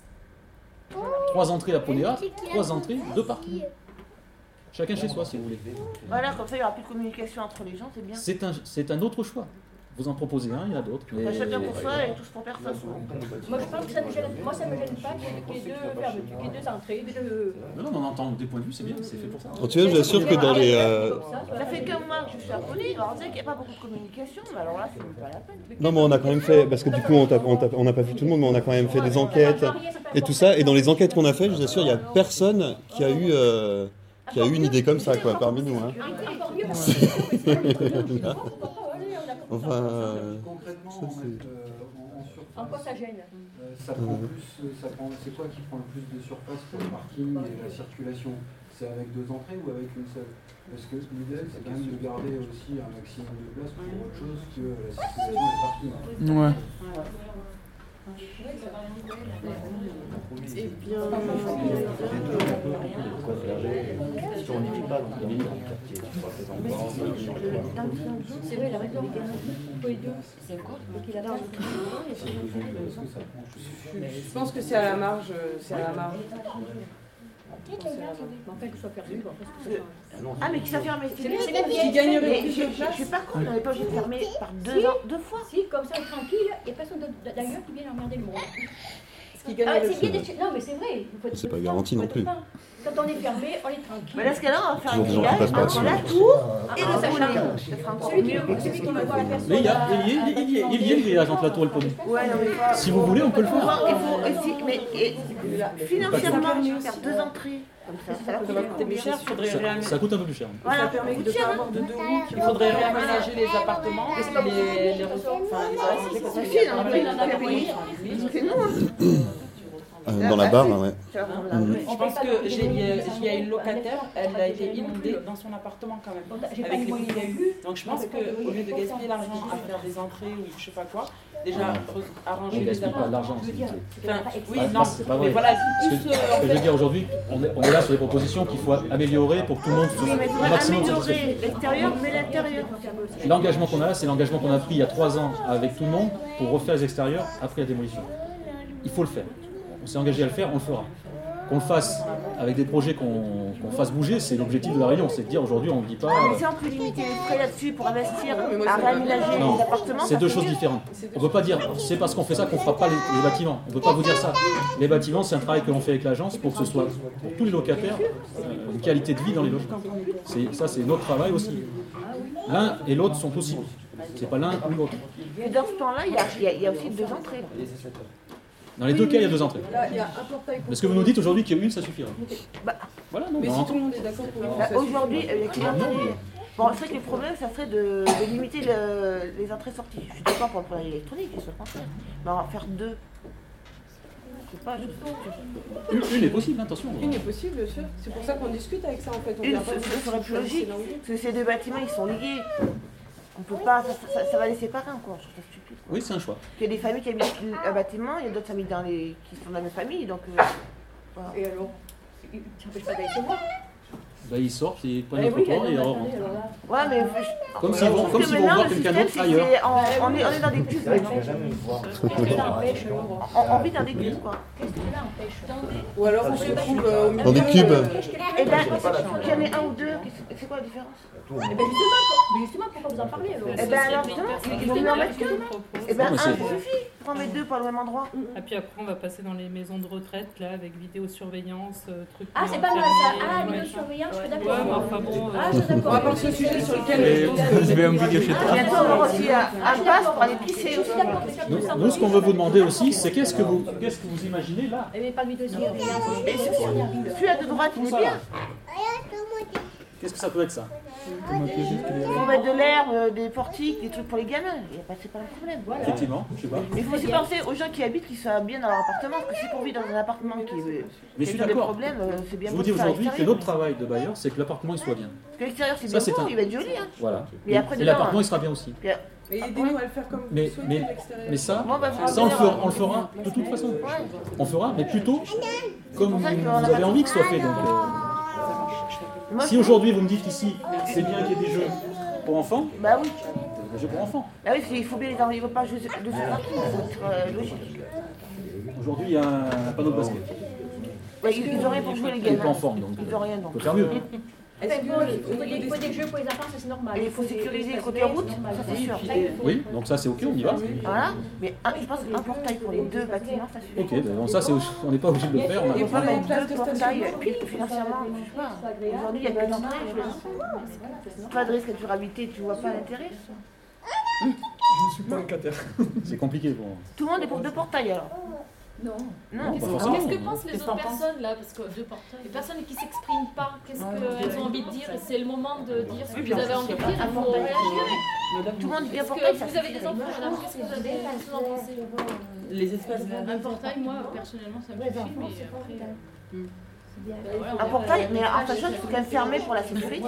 3 entrées à Poney A, 3 entrées, 2 parkings. Chacun chez soi, si vous voulez. Voilà, comme ça, il n'y aura plus de communication entre les gens, c'est bien. C'est un autre choix. Vous en proposez un, il y en a d'autres. Mais... Chacun pour soi et tous pour personne. Moi, je pense que ça me gêne. Moi, ça me gêne pas qu'il y ait deux fermetures, qu'il y ait deux entrées, Non, on entend des points de vue, c'est bien, c'est fait pour ça. En tout cas, je vous assure que dans les... Ça fait qu'un mois que je suis à Poney, alors on sait qu'il n'y a pas beaucoup de communication, mais alors là, c'est même pas la peine. Non, mais on a quand même fait, parce que du coup, on n'a pas vu tout le monde, mais on a quand même fait des enquêtes et tout ça. Et dans les enquêtes qu'on a fait, je vous assure, il n'y a personne qui a eu une idée comme ça, quoi, parmi nous. Hein. Enfin, concrètement, ça, en quoi ça gêne? C'est quoi qui prend le plus de surface pour le parking et la circulation? C'est avec 2 entrées ou avec une seule? Parce que l'idée, c'est quand même de garder aussi un maximum de place pour autre chose que la circulation et le parking. Ouais. Et bien, c'est vrai, la république. C'est quoi? je pense que c'est à la marge. Enfin, que soit perdu. Ah, mais qui soit fermé, c'est bien. Qui gagnerait plus de place. Je suis pas con, on n'avait pas obligé de fermer par deux fois. Si, comme ça, tranquille, il n'y a personne d'ailleurs qui vient emmerder le monde. Ce qui gagnerait Non, mais c'est vrai. C'est pas garanti non plus. Quand on est fermé, on est tranquille. Mais dans ce cas-là, on va faire un grillage entre la tour et le Poney. Celui qui veut voir la personne. Mais il y a le grillage entre la tour et le Poney. Ouais, non, mais si vous voulez, on peut le faire. Il faut aussi, mais financièrement, faire 2 entrées Ça va coûter plus cher, il faudrait réaménager. Ça coûte un peu plus cher. Voilà. Ça permet de ne pas avoir de deux roues. Il faudrait réaménager les appartements, les ressources, enfin les arrêtés, parce que il en a payé. C'est nous. Dans la barre, ouais. Je pense qu'il y a une locataire, elle a été inondée dans son appartement quand même, avec les coups qu'il y a eu. Donc je pense qu'au lieu de gaspiller l'argent à faire des entrées ou je sais pas quoi, déjà arranger les appartements. Pas de l'argent, oui, non, c'est pas vrai. mais voilà, Ce que je veux dire aujourd'hui, on est là sur des propositions qu'il faut améliorer pour que tout le monde soit au maximum satisfait. Améliorer l'extérieur, mais l'intérieur. L'engagement qu'on a là, c'est l'engagement qu'on a pris il y a 3 ans avec tout le monde pour refaire les extérieurs après la démolition. Il faut le faire. On s'est engagé à le faire, on le fera. Qu'on le fasse avec des projets qu'on fasse bouger, c'est l'objectif de la réunion. C'est de dire aujourd'hui, on ne dit pas. Mais si on peut limiter les frais là-dessus pour investir, à réaménager les appartements. C'est deux choses différentes. On ne peut pas dire c'est parce qu'on fait ça qu'on ne fera pas les bâtiments. On ne peut pas vous dire ça. Les bâtiments, c'est un travail que l'on fait avec l'agence pour que ce soit pour tous les locataires une qualité de vie dans les logements. Ça, c'est notre travail aussi. L'un et l'autre sont possibles. C'est pas l'un ou l'autre. Et dans ce temps-là, il y a aussi 2 entrées. Dans les 2 cas, il y a 2 entrées. Parce que vous nous dites aujourd'hui qu'il y a une, ça suffira. Voilà, non, mais si tout le monde est d'accord pour aujourd'hui, il y a qu'une entrée. Bon, c'est vrai que le problème, ça serait de limiter les entrées-sorties. Je suis d'accord pour le problème électronique, c'est le contraire. Mais on va faire 2. Je sais pas, une est possible, attention. Une est possible, bien sûr. C'est pour ça qu'on discute avec ça en fait. Une, ce serait plus logique. Parce que ces 2 bâtiments, ils sont liés. On peut pas, ça va les séparer encore, je trouve ça stupide. Oui, c'est un choix. Il y a des familles qui habitent un bâtiment, il y a d'autres familles qui sont dans la même famille, donc voilà. Et alors, tu n'empêches pas d'aller chez moi. Bah, ils sortent, ils prennent le trottoir et ils rentrent. Ouais, mais comme s'ils vont voir quelqu'un d'autre ailleurs. On est dans des pubs maintenant. On vit dans des pubs, quoi. Qu'est-ce que cela empêche? Ou alors on se trouve au milieu. Dans des cubes. Eh bien, il faut qu'il y en ait 1 ou 2. C'est quoi la différence? Eh bien justement, pourquoi vous en parlez alors? Eh bien alors, ils vont en mettre qu'un. Eh bien, 1 suffit pour en mettre 2 pas au même endroit. Et puis après, on va passer dans les maisons de retraite, là, avec vidéosurveillance, trucs. Ah, c'est pas mal ça. Ah, vidéosurveillance, je suis d'accord. Ouais, mais enfin bon. Ah, je suis d'accord. On va voir ce sujet sur lequel je vais me vidéo chez toi. Bientôt, on aura aussi un pass pour aller pisser aussi. Nous, ce qu'on veut vous demander aussi, c'est qu'est-ce que vous imaginez là? Eh bien, pas de vidéosurveillance. Celui-là de droite, il est bien. Qu'est-ce que ça peut être ça? On met de l'air, des portiques, des trucs pour les gamins. C'est pas un problème. Voilà. Effectivement, je sais pas. Mais il faut aussi penser aux gens qui habitent, qui soient bien dans leur appartement. Parce que si pour vivre dans un appartement qui a des problèmes, c'est bien. Je vous dis aujourd'hui que notre travail de bailleur, c'est que l'appartement il soit bien. Parce que l'extérieur c'est bien beau, il va être joli. Hein. Voilà. Mais après, et l'appartement il sera bien aussi. Et aidez-nous à le faire comme vous souhaitez à l'extérieur. Mais ça, on le fera de toute façon. On fera, mais plutôt comme vous avez envie que ce soit fait. Donc, si aujourd'hui vous me dites qu'ici c'est bien qu'il y ait des jeux pour enfants, bah oui. Des jeux pour enfants. Bah oui, il faut bien les envoyer, il ne faut pas jouer de ce parking, c'est logique. Aujourd'hui il y a un panneau de basket. Ouais, ils n'ont rien pour jouer les gamins. Il est pas en forme donc. Ils n'ont rien donc. On peut faire mieux. Il faut des jeux pour les enfants, ça c'est normal. Et il faut sécuriser le côté route, ça c'est sûr. Oui, donc ça c'est ok, on y va. Voilà, mais je pense qu'un portail pour les 2 bâtiments, ça suffit. Ok, donc ça on n'est pas obligé de le faire. Il faut mettre 2 portails, puis financièrement, je sais pas. Aujourd'hui il n'y a que d'entrée, pas de risque de durabilité, tu vois pas l'intérêt. Je ne suis pas locataire. C'est compliqué pour moi. Tout le monde est pour 2 portails alors. Non. Qu'est-ce que pensent les autres personnes là? Parce que les personnes qui ne s'expriment pas, qu'est-ce qu'elles ont envie de dire? C'est le moment de dire ce que vous avez envie de dire, il faut réagir. Tout le monde dit un Est-ce portail. que vous avez des enfants, madame? Qu'est-ce que vous en pensez? Les espaces verts. Un portail, moi personnellement, ça me suffit, mais après. Un portail, mais en sachant qu'il faut quand même fermer pour la sécurité.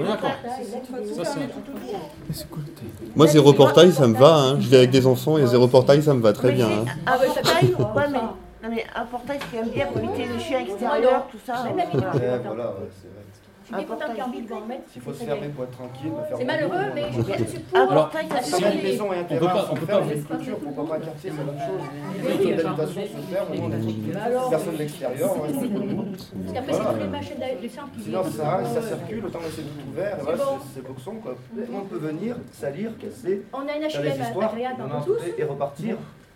Moi, 0 portail, ça me va. Hein. Je vis avec des enfants et 0 portail, ça me va très bien. Hein. Un portail, ouais, mais, non, mais un portail, c'est quand même bien pour éviter les chiens extérieurs, tout ça. Voilà, c'est vrai. Un portail qui a envie de en mettre. S'il faut se fermer pour être tranquille, c'est malheureux, mais un portail, ça si une maison est intérieure, on peut pas une clôture, pourquoi pas un quartier, c'est la même chose. Les zones d'habitation se ferment, personne de l'extérieur. Parce qu'après, c'est tous les machines de sang qui sinon, ça circule, autant laisser tout ouvert, et voilà, c'est boxon, quoi. Tout le monde peut venir, salir, casser, on a une faire des HLM histoires, agréable dans tous. et repartir.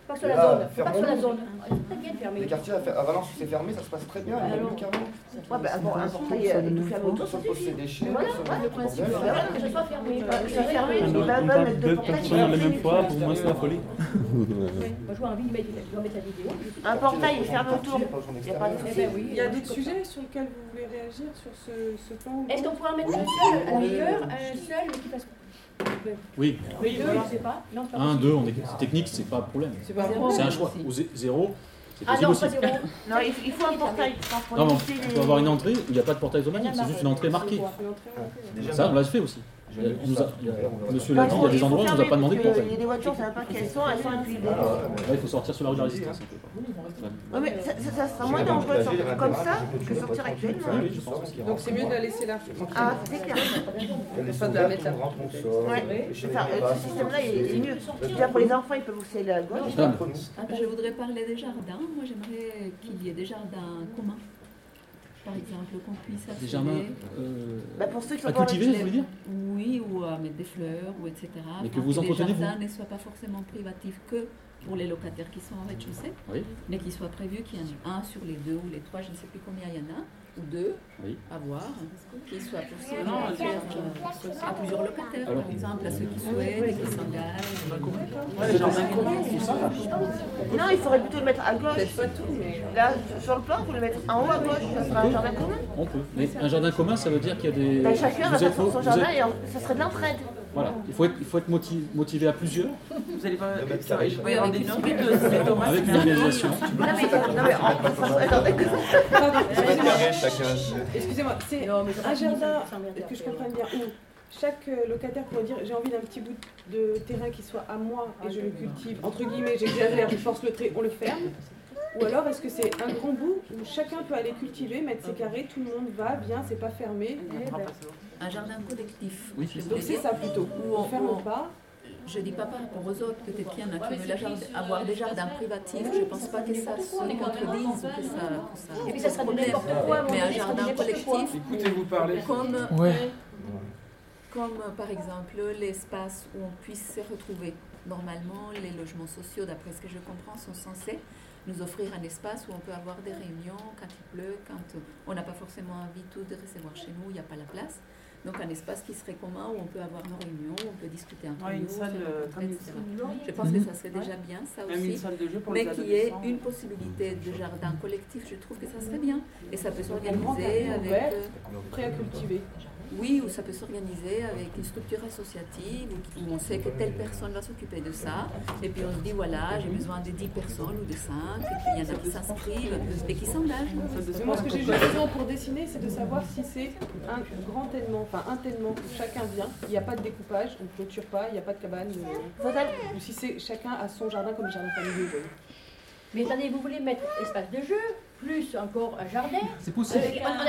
Pas sur la zone. Pas sur la zone. Très bien fermé. Les quartiers à Valence où c'est fermé, ça se passe très bien. Il y a plus carrément. Ouais, ben bon, un portail tout fermé autour. Ça pose ses déchets. Voilà, le principe, c'est que ce soit fermé. Que ce soit fermé, ils On veulent parle mettre deux deux portails. personnes à la même fois, pour moi c'est la folie. Moi, je vois envie de mettre la vidéo. Un portail est fermé autour. Il n'y a pas de souci. Il y a des sujets sur lesquels vous voulez réagir sur ce plan? Est-ce qu'on pourrait en mettre un seul, à la rigueur, un seul, mais qui fasse. Oui. Oui, je sais pas. Non, c'est pas 1, possible. 2, c'est technique, c'est pas un problème. C'est un choix. Ou 0, c'est Ah possible non, aussi. pas 0. Non, il faut un portail. Non, non, on peut avoir une entrée où il n'y a pas de portail automatique, c'est juste une entrée marquée. Ça, on l'a fait aussi. Monsieur l'a dit, il y a des endroits où on ne nous a pas demandé de portail. Il y a des voitures, on ne sait même pas quelles sont, elles sont incluses. Là, il faut sortir sur la rue de la Résistance. Oui, mais ça sera moins dangereux de sortir comme ça que sortir actuellement. Oui, je pense. Donc c'est mieux de la laisser là. Ah, c'est clair. Pas de la mettre là. Ouais, ce système-là est mieux. Déjà pour les enfants, ils peuvent aussi aller à gauche. Je voudrais parler des jardins. Moi, j'aimerais qu'il y ait des jardins communs. Par exemple, qu'on puisse accéder. Des jardins pour ceux qui sont à cultiver, vous voulez dire? Oui, ou à mettre des fleurs, ou etc. Mais que vous entretenez, les jardins ne soient pas forcément privatifs que pour les locataires qui sont en rez-de-chaussée, oui. Mais qu'il soit prévu qu'il y en ait un sur les 2 ou les 3, je ne sais plus combien il y en a, ou 2 à voir, qui soit possible à plusieurs locataires, par exemple, à ceux qui souhaitent et qui s'engagent. Non, il faudrait plutôt le mettre à gauche. Là, sur le plan, vous le mettre en haut à gauche, ça sera un jardin commun. On peut. Mais un jardin commun, ça veut dire qu'il y a des. Chacun va faire son jardin et ça serait de l'entraide. Voilà, il faut être motivé à plusieurs. Vous allez pas. Avec une organisation. Excusez-moi, c'est un jardin que je comprenne bien où chaque locataire pourrait dire j'ai envie d'un petit bout de terrain qui soit à moi et je le cultive, entre guillemets, j'exagère, je force le trait, on le ferme. Ou alors est-ce que c'est un grand bout où chacun peut aller cultiver, mettre ses carrés, tout le monde va, vient, c'est pas fermé. Un jardin collectif. Oui, donc c'est ça plutôt, où on ferme pas. Je ne dis pas par rapport aux autres, peut-être qu'il y en a qui veulent avoir des jardins privatifs, je ne pense pas que ça se contredise ou que ça et puis ça sera n'importe quoi, mais un jardin collectif, écoutez-vous parler. Comme par exemple l'espace où on puisse se retrouver. Normalement, les logements sociaux, d'après ce que je comprends, sont censés nous offrir un espace où on peut avoir des réunions quand il pleut, quand on n'a pas forcément envie tous de recevoir chez nous, il n'y a pas la place. Donc un espace qui serait commun où on peut avoir nos réunions, où on peut discuter entre nous, une salle, etc. Je pense que ça serait déjà bien, ça aussi, mais qu'il y ait une possibilité de jardin collectif, je trouve que ça serait bien. Et ça peut s'organiser avec... prêt à cultiver. Oui, ou ça peut s'organiser avec une structure associative où on sait que telle personne va s'occuper de ça, et puis on se dit voilà, j'ai besoin de 10 personnes ou de 5, et puis il y en a qui s'inscrivent et qui s'engagent. Moi, ce que j'ai juste besoin pour dessiner, c'est de savoir si c'est un grand tellement, enfin un tellement où chacun vient, il n'y a pas de découpage, on ne clôture pas, il n'y a pas de cabane, ou si c'est chacun a son jardin comme le jardin familial. Mais attendez, vous voulez mettre espace de jeu, plus encore un jardin. C'est possible.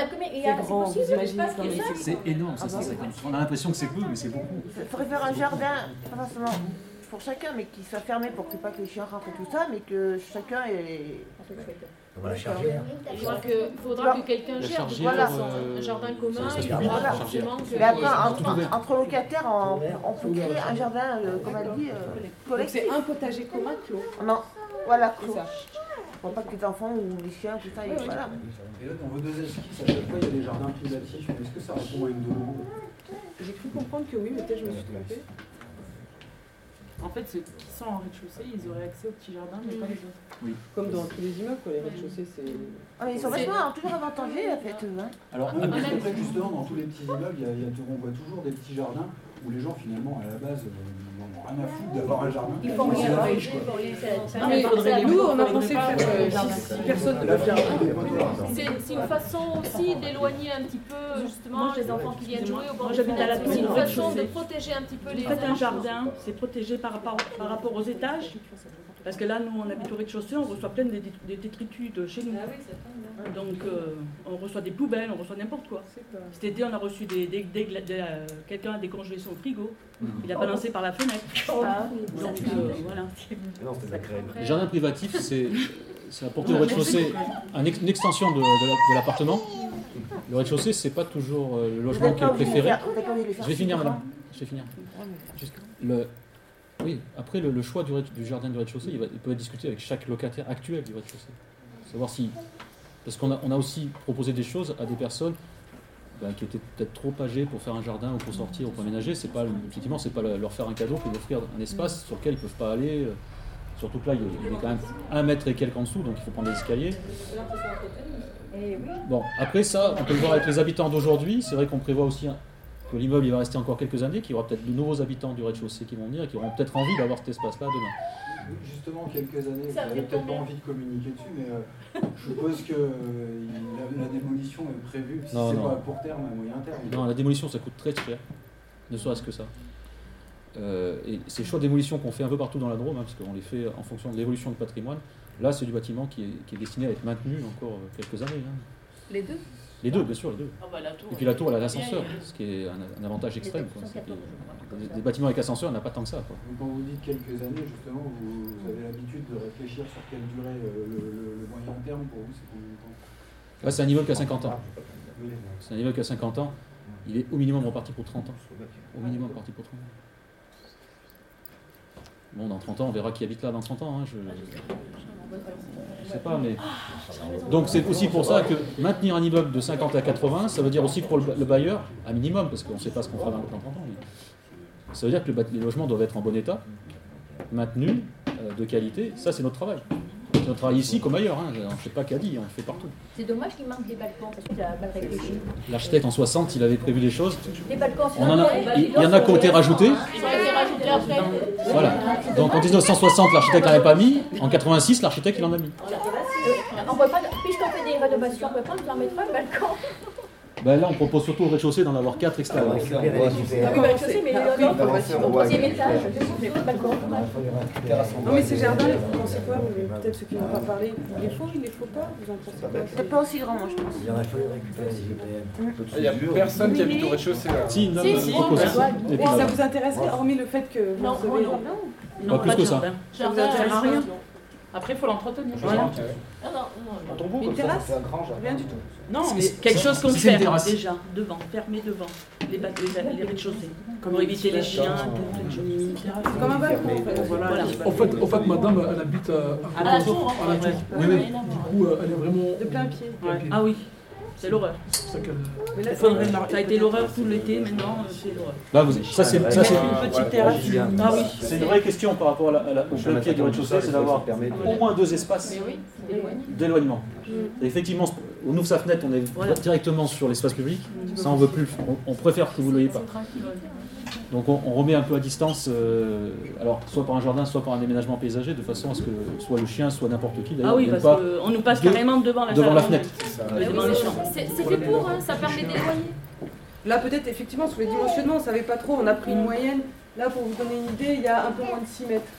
C'est énorme, ça, on a l'impression que c'est peu, mais c'est beaucoup. Il faudrait faire un jardin, pas forcément pour chacun, mais qui soit fermé pour que pas que les chiens rentrent et tout ça, mais que chacun ait... On va la charger. Il faudra que quelqu'un gère un jardin commun. Mais après, entre locataires, on peut créer un jardin, comme elle dit, collectif. C'est un potager commun clos. Non, voilà, clos. Pour pas que les enfants ou les chiens, tout ça, voilà. Et là, dans vos deux esquisses, à chaque fois, il y a des jardins privatifs. Est-ce que ça répond à une demande? J'ai cru comprendre que oui, mais peut-être je me suis trompée. En fait, ceux qui sont en rez-de-chaussée, ils auraient accès au petit jardin, mais pas les autres. Oui. Comme dans tous les immeubles, quoi, les rez-de-chaussée, c'est... Ah, ils sont vachement toujours avantagés, en fait. Alors, après, justement, dans tous les petits immeubles, on voit toujours des petits jardins où les gens, finalement, à la base, n'ont rien à foutre d'avoir un jardin. Ils font rien. Nous, on a pensé faire si personne ne veut faire. C'est une façon aussi d'éloigner un petit peu, justement, les enfants qui viennent jouer au bord de la piscine. C'est une façon de protéger un petit peu les enfants. En fait, un jardin, c'est protégé par rapport aux étages. Parce que là, nous, on habite au rez-de-chaussée, on reçoit plein de détritus de chez nous. Donc, on reçoit des poubelles, on reçoit n'importe quoi. Cet été, on a reçu quelqu'un a décongelé son frigo. Il a balancé par la fenêtre. Donc, voilà. Les jardins privatifs, c'est apporter au rez-de-chaussée une extension de l'appartement. Le rez-de-chaussée, c'est pas toujours le logement qui est préféré. Je vais finir, madame. Je vais finir. Oui, après le choix du jardin du rez-de-chaussée, il peut être discuté avec chaque locataire actuel du rez-de-chaussée. Savoir si... Parce qu'on a aussi proposé des choses à des personnes qui étaient peut-être trop âgées pour faire un jardin ou pour sortir ou pour aménager. Effectivement, c'est pas leur faire un cadeau, puis offrir un espace sur lequel ils ne peuvent pas aller. Surtout que là, il est quand même 1 mètre et quelques en dessous, donc il faut prendre des escaliers. Bon, après ça, on peut le voir avec les habitants d'aujourd'hui. C'est vrai qu'on prévoit aussi que l'immeuble il va rester encore quelques années, qu'il y aura peut-être de nouveaux habitants du rez-de-chaussée qui vont venir et qui auront peut-être envie d'avoir cet espace-là demain. Justement, quelques années, vous n'avez peut-être pas envie de communiquer dessus, mais je suppose que la démolition est prévue, si c'est pas à court terme, à moyen terme. Non, la démolition, ça coûte très cher, ne serait-ce que ça. Et ces choix de démolition qu'on fait un peu partout dans la Drôme, parce qu'on les fait en fonction de l'évolution du patrimoine, là, c'est du bâtiment qui est destiné à être maintenu encore quelques années. Les deux ? Les deux, bien sûr, les deux. Et puis la tour, elle a l'ascenseur, ce qui est un avantage extrême. Des bâtiments avec ascenseur, on n'a pas tant que ça. Donc quand vous dites quelques années, justement, vous avez l'habitude de réfléchir sur quelle durée le moyen terme pour vous, c'est combien de temps? Là, c'est un immeuble qui a 50 ans. C'est un immeuble qui a 50 ans. Il est au minimum reparti pour 30 ans. Au minimum reparti pour 30 ans. Bon, dans 30 ans, on verra qui habite là dans 30 ans. Je ne sais pas, mais... Donc c'est aussi pour ça que maintenir un immeuble de 50 à 80, ça veut dire aussi que pour le bailleur, à minimum, parce qu'on ne sait pas ce qu'on fera dans 30 ans, mais ça veut dire que les logements doivent être en bon état, maintenus, de qualité. Ça, c'est notre travail. C'est notre travail ici comme ailleurs. On ne fait pas qu'à dire, on le fait partout. C'est dommage qu'il manque des balcons, parce que tu as mal réfléchi. L'architecte en 60, il avait prévu des choses. Les balcons, il y en a qui ont été rajoutés. Ils ont été rajoutés après. Voilà. Donc en 1960, l'architecte n'avait pas mis. En 86, l'architecte, il en a mis. On peut pas, puisqu'on fait des rénovations, on ne peut pas nous en mettre un balcon. Ben là, on propose surtout au rez-de-chaussée d'en avoir 4 extérieurs. Oui, rez-de-chaussée, mais au troisième étage, le balcon. Non, mais ces jardins, vous pensez quoi? Peut-être ceux qui n'ont pas parlé. Il les faut pas? Vous en pensez quoi? C'est pas aussi grand, moi, je pense. Il aurait fallu récupérer les IGPM. Il n'y a personne qui habite au rez-de-chaussée là. Si, non, Et ça vous intéresserait, hormis le fait que vous recevez... Pas plus que ça. Ça vous intéresse à rien? Après, il faut l'entretenir. Une terrasse? Rien du tout. Non, mais quelque chose qu'on fait déjà, devant, fermé devant, les rez-de-chaussée. Pour éviter les chiens, comme un balcon, en fait. Voilà. Au fait, madame, elle habite à la tour. Oui, oui. Du coup, elle est vraiment... De plein pied. Ah oui. C'est l'horreur. Ça a été l'horreur tout l'été, maintenant c'est l'horreur. Là, ça c'est une petite terrasse. Ah oui. C'est une vraie question par rapport au plein pied du rez-de-chaussée, c'est d'avoir au moins 2 espaces d'éloignement. Effectivement, on ouvre sa fenêtre, on est directement sur l'espace public. Ça, on veut plus. On préfère que vous ne l'ayez pas. Donc on remet un peu à distance, alors soit par un jardin, soit par un aménagement paysager, de façon à ce que soit le chien, soit n'importe qui. Ah oui, parce qu'on nous passe carrément devant la fenêtre. Devant les champs. C'est fait pour, ça permet d'éloigner. Là, peut-être, effectivement, sur les dimensionnements, on ne savait pas trop, on a pris une moyenne. Là, pour vous donner une idée, il y a un peu moins de 6 mètres.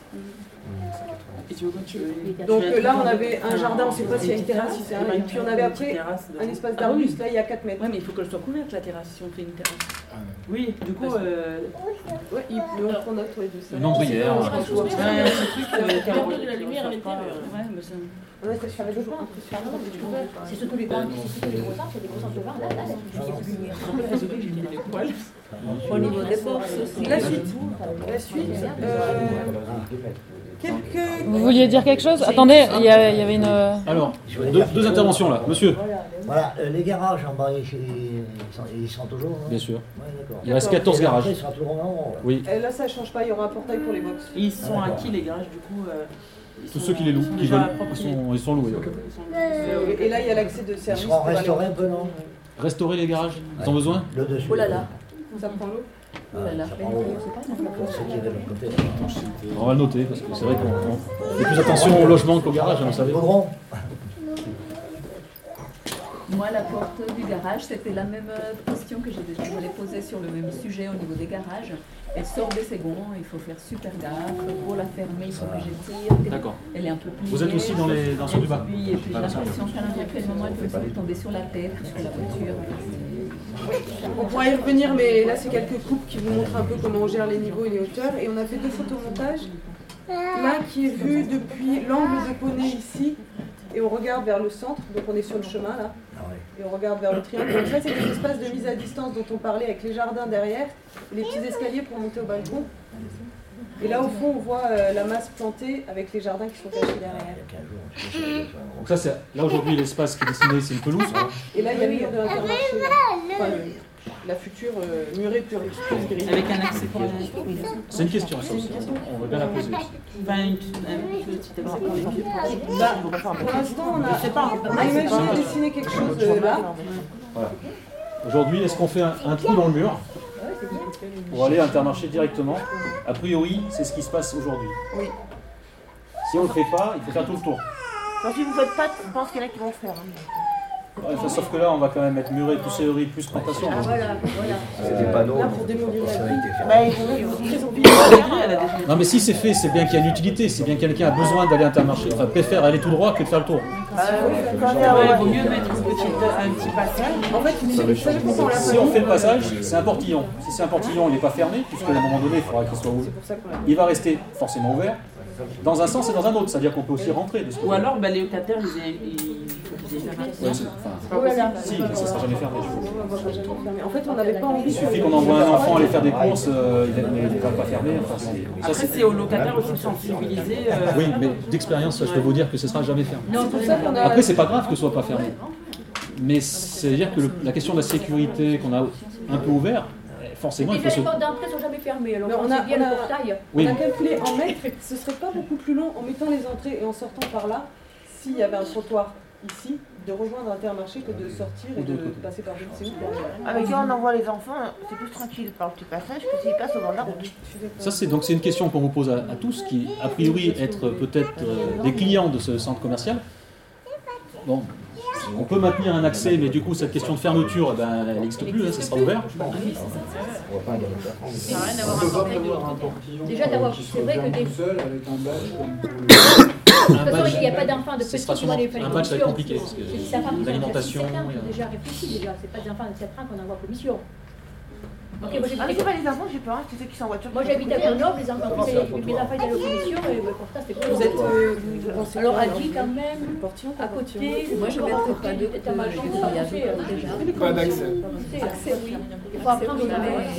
Donc là, on avait un jardin, on ne sait pas s'il y a une terrasse, et puis on avait après un espace d'arbustes, là, il y a 4 mètres. Oui, mais il faut qu'elle soit couverte, la terrasse, si on fait une terrasse. Oui, du coup, il pleut, on prend notre les deux. Une ombrière. De la lumière à l'intérieur. C'est surtout les gros centres, c'est des gros centres de vin, là, Au niveau des bourses aussi. La suite. Vous vouliez dire quelque chose? Attendez, il y avait une... Alors, deux interventions là, monsieur. Voilà, les garages en bas, ils sont toujours. Hein. Bien sûr. Ouais, il reste 14 garages. Ils seront toujours en haut. Oui. Et là, ça ne change pas, il y aura un portail pour les box. Ils sont à qui les garages du coup Tous ceux qui les louent, ils sont loués. Et là, il y a l'accès de service. Ils seront restaurés un peu, non? Restaurer les garages, ils ont besoin? Le dessus. Oh là là. Ça prend l'eau? Oh là là. On va le noter, parce que c'est vrai qu'on fait plus attention au logement qu'au garage, vous savez. Moi, la porte du garage, c'était la même question que je voulais poser sur le même sujet au niveau des garages. Elle sort des segons, il faut faire super gaffe. Pour la fermer, il faut que je tire. D'accord. Elle est un peu pliée. Vous êtes aussi dans ceux du bas. Et puis j'ai l'impression qu'à n'importe quel moment, elle peut tomber sur la tête, sur la voiture. On pourra y revenir, mais là, c'est quelques coupes qui vous montrent un peu comment on gère les niveaux et les hauteurs. Et on a fait 2 photomontages. L'un qui est vu depuis l'angle de Poney ici, et on regarde vers le centre, donc on est sur le chemin là, et on regarde vers le triangle. Donc ça, c'est des espaces de mise à distance dont on parlait avec les jardins derrière, et les petits escaliers pour monter au balcon. Et là, au fond, on voit la masse plantée avec les jardins qui sont cachés derrière. Donc ça, là aujourd'hui, l'espace qui est dessiné, c'est une pelouse. Et là, il y a le mur de l'Intermarché. Enfin, la future murée plus grise. Avec un accès pour C'est une question, ça aussi. On va bien la poser aussi. Pour l'instant, on a imaginé dessiner quelque chose là. Voilà. Aujourd'hui, est-ce qu'on fait un trou dans le mur pour aller à Intermarché directement? A priori, c'est ce qui se passe aujourd'hui. Oui. Si on ne le fait pas, il faut faire tout le tour. Alors, si vous ne faites pas, je pense qu'il y en a qui vont le faire. Ouais, sauf que là, on va quand même mettre murée, pousserie, plus plantation. Ah voilà. C'était pas non. Là, pour démolir la grille. Non, mais si c'est fait, c'est bien qu'il y a une utilité, c'est bien que quelqu'un a besoin d'aller à Intermarché. Enfin, préfère aller tout droit que de faire le tour. Il vaut mieux mettre un petit passage. En fait, si on fait le passage, c'est un portillon. Si c'est un portillon, il n'est pas fermé, puisqu'à un moment donné, il faudra qu'il soit ouvert. Il va rester forcément ouvert, dans un sens et dans un autre. C'est-à-dire qu'on peut aussi rentrer. Ou alors, les locataires, il faut qu'ils aient Si, mais ça ne sera jamais fermé. En fait, on n'avait pas envie. Il suffit qu'on envoie un enfant aller faire des courses, il ne va pas fermer. Après, c'est aux locataires aussi de sensibiliser. Oui, mais d'expérience, je peux vous dire que ce ne sera jamais fermé. Non, c'est pour ça qu'on a... Après, c'est pas grave que ce soit pas fermé. Mais c'est-à-dire que la question de la sécurité qu'on a un peu ouvert, forcément, il faut se... Les portes d'entrée sont jamais fermées, alors on on a bien le portail. Oui. On a calculé en mètres, ce serait pas beaucoup plus long en mettant les entrées et en sortant par là, s'il y avait un trottoir ici, de rejoindre Intermarché que de sortir et de passer par je ne sais où. Avec quand on envoie les enfants, c'est plus tranquille par le petit passage que s'ils passent au bord de la route. Ça, c'est une question qu'on vous pose à tous, qui a priori être peut-être des clients de ce centre commercial. Bon, on peut maintenir un accès, mais du coup, cette question de fermeture, elle n'existe plus, ça sera ouvert. Ça n'a rien à voir un portillon. Déjà d'avoir, c'est vrai que des... seul avec un badge De toute façon, il n'y a pas d'enfants de petits qui vont aller faire un badge, ça va être compliqué, parce que l'alimentation... Déjà réfléchi, déjà, c'est pas des enfants de 7 ans qu'on envoie en commission. Okay, moi, c'est pas les enfants, j'ai peur, c'est ceux qui sont en voiture. Moi j'habite à Grenoble, mes enfants étaient allés à l'opposition et pour ça c'était cool. Vous êtes alors à dit quand même, à côté, moi je ne mettrais pas de Intermarché, déjà. Pas d'accès. Accès, oui. Il faut apprendre à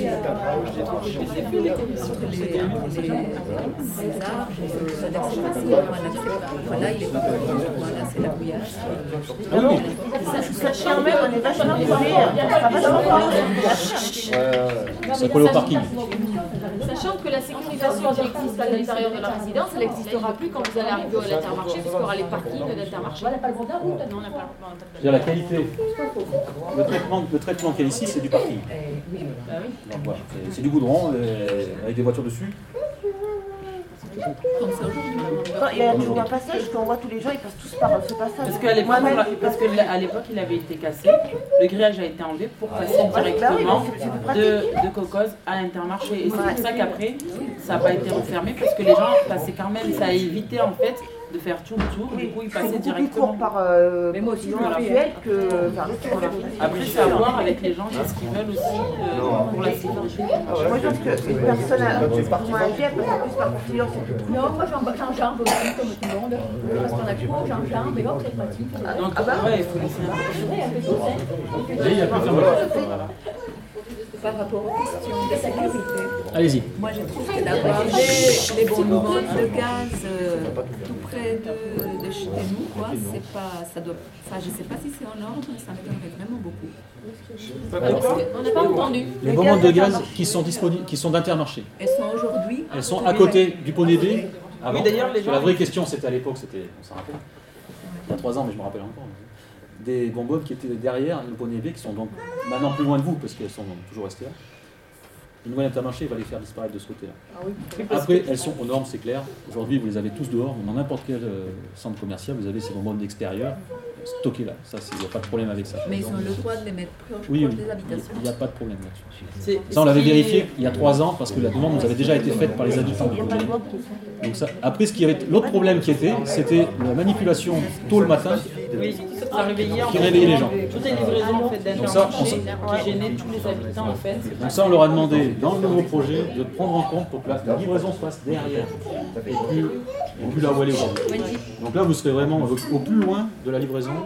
voilà, il est pas bon, voilà, c'est la bouillasse. Sachant même, on est vachement privés, ça va vachement Ça colle au parking. Sachant que la sécurisation qui existe à l'intérieur de la résidence, elle n'existera plus quand vous allez arriver à l'Intermarché, puisqu'il y aura les parkings d'Intermarché. On n'a pas le droit de la route. Non, on n'a pas le droit. C'est-à-dire la qualité, le traitement qu'il y a ici, c'est du parking. Donc, voilà, c'est du goudron avec des voitures dessus. Il y a toujours un passage, qu'on voit tous les gens, ils passent tous par ce passage. Parce qu'à l'époque, il avait été cassé, le grillage a été enlevé pour passer directement de Cocos à l'Intermarché. Et c'est pour ça qu'après, ça n'a pas été refermé, parce que les gens passaient quand même, ça a évité en fait de faire tout le tour, du coup ils passaient directement. Par actuel que vers le tour. Après, c'est à voir avec les gens, qu'est-ce qu'ils veulent aussi pour la sécurité. Moi je pense qu'une personne moins âgée, elle passe plus par portillon, c'est tout. Non, moi j'en veux comme tout le monde. Parce qu'on a trop, j'en mais l'autre c'est pratique. Donc, ouais, il faut laisser un peu. Et il y a plus de fermeture. Par rapport aux questions de sécurité. Allez-y. Moi, je trouve que d'avoir les bonbons de gaz tout près de chez nous, quoi, c'est pas, ça doit, enfin, je ne sais pas si c'est en ordre, ça m'étonnerait vraiment beaucoup. On n'a pas entendu. Les bonbons de gaz qui sont disponibles, qui sont d'Intermarché. Elles sont aujourd'hui. Elles sont à côté du poney B. Avant. Oui, d'ailleurs, les gens... La vraie question, c'était à l'époque, on s'en rappelle. Il y a 3 ans, mais je me rappelle encore. Des bonbonnes qui étaient derrière le poney B, qui sont donc maintenant plus loin de vous, parce qu'elles sont toujours restées là. Une nouvelle Intermarché va les faire disparaître de ce côté-là. Ah oui. Après, elles sont aux normes, c'est clair. Aujourd'hui, vous les avez tous dehors. Dans n'importe quel centre commercial, vous avez ces bonbonnes d'extérieur stockées là. Ça, il n'y a pas de problème avec ça. Mais ils ont le droit de les mettre proche des habitations. Il n'y a pas de problème là-dessus. Ça, on l'avait vérifié il y a 3 ans, parce que la demande nous avait déjà été faite par les habitants. Donc ça, après, l'autre problème qui était, c'était la manipulation tôt le matin qui réveillait les gens. Toutes les livraisons en fait, d'Intermarché qui gênaient tous les habitants en fait. Donc ça, on leur a demandé dans le nouveau projet de prendre en compte pour que la livraison se fasse derrière et plus là où elle est aujourd'hui. Donc là, vous serez vraiment au plus loin de la livraison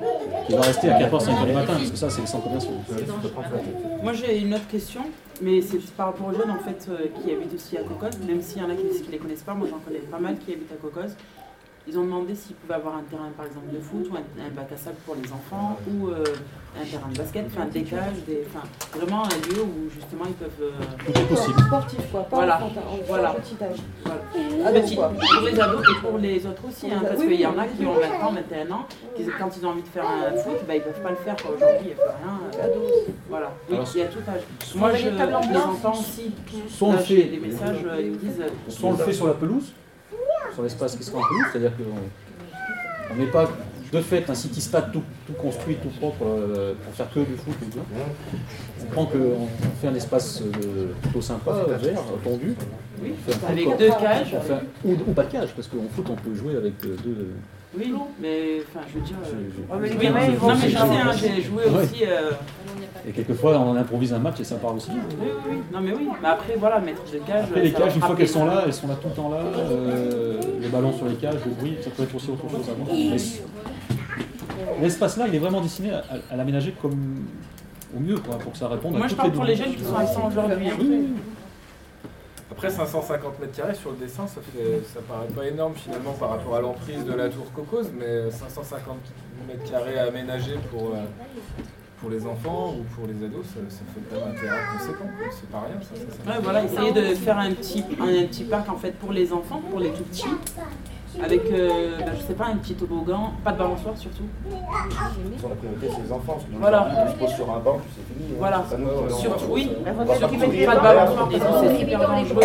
qui va rester à 4h, 5h du matin, parce que ça, c'est les centres commerciaux. Moi, j'ai une autre question, mais c'est par rapport aux jeunes en fait qui habitent aussi à Cocos, même s'il y en a qui ne les connaissent pas. Moi, j'en connais pas mal qui habitent à Cocos. Ils ont demandé s'ils pouvaient avoir un terrain, par exemple, de foot ou un bac à sable pour les enfants ou un terrain de basket, des cages, vraiment un lieu où justement ils peuvent. Tout est possible. Sportif, quoi, pas voilà. enfantin, Voilà. petit âge. Voilà. Pour les ados et pour les autres aussi, parce qu'il y en a qui ont 20 ans, 21 ans, qui, quand ils ont envie de faire un foot, ils ne peuvent pas le faire aujourd'hui, il n'y a plus rien. Voilà. Oui, Alors, il y a tout âge. Moi, je les entends aussi. Soit on le Là, fait, j'ai des messages, ils me disent. soit on le fait sur la pelouse, sur l'espace qui sera en pelouse, c'est-à-dire qu'on n'est pas de fait un city-stade tout construit, tout propre pour faire que du foot et tout. On prend qu'on fait un espace plutôt sympa, vert, tendu. Oui, avec 2 cages. Ou pas de cage, parce qu'en foot on peut jouer avec 2. Oui, mais enfin je veux dire. mais les oui, gamins, ils vont non, mais je sais, j'ai joué aussi. Et quelquefois on improvise un match et ça part aussi. Oui. Non mais oui, mais après voilà, mettre des cages. Après les cages, une fois qu'elles sont là, elles sont là tout le temps là. Les ballons sur les cages, le bruit, ça peut être aussi autre chose à voir. Mais l'espace là, il est vraiment destiné à l'aménager comme au mieux, quoi, pour que ça réponde à toutes les demandes. Moi je parle pour les jeunes qui sont à 100 aujourd'hui. Après 550 mètres carrés sur le dessin, ça paraît pas énorme finalement par rapport à l'emprise de la tour Cocos, mais 550 mètres carrés à aménager pour les enfants ou pour les ados, ça fait quand même un terrain conséquent, c'est pas rien ça. Ouais, voilà, essayer de faire un petit parc en fait pour les enfants, pour les tout petits. Avec, je sais pas, un petit toboggan, pas de balançoire surtout. La priorité c'est les enfants, voilà. On se pose sur un banc, puis c'est fini. Voilà, surtout, oui. Pas de balançoire, c'est super dangereux.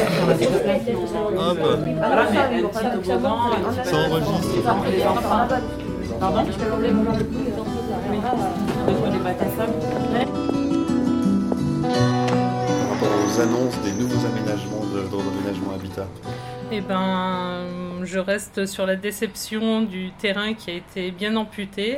Voilà, mais un petit toboggan, un petit enregistre. les enfants. Pardon? Oui, des bacs à sable. Par rapport aux annonces des nouveaux aménagements d'ordre d'aménagement habitat. Eh ben, je reste sur la déception du terrain qui a été bien amputé.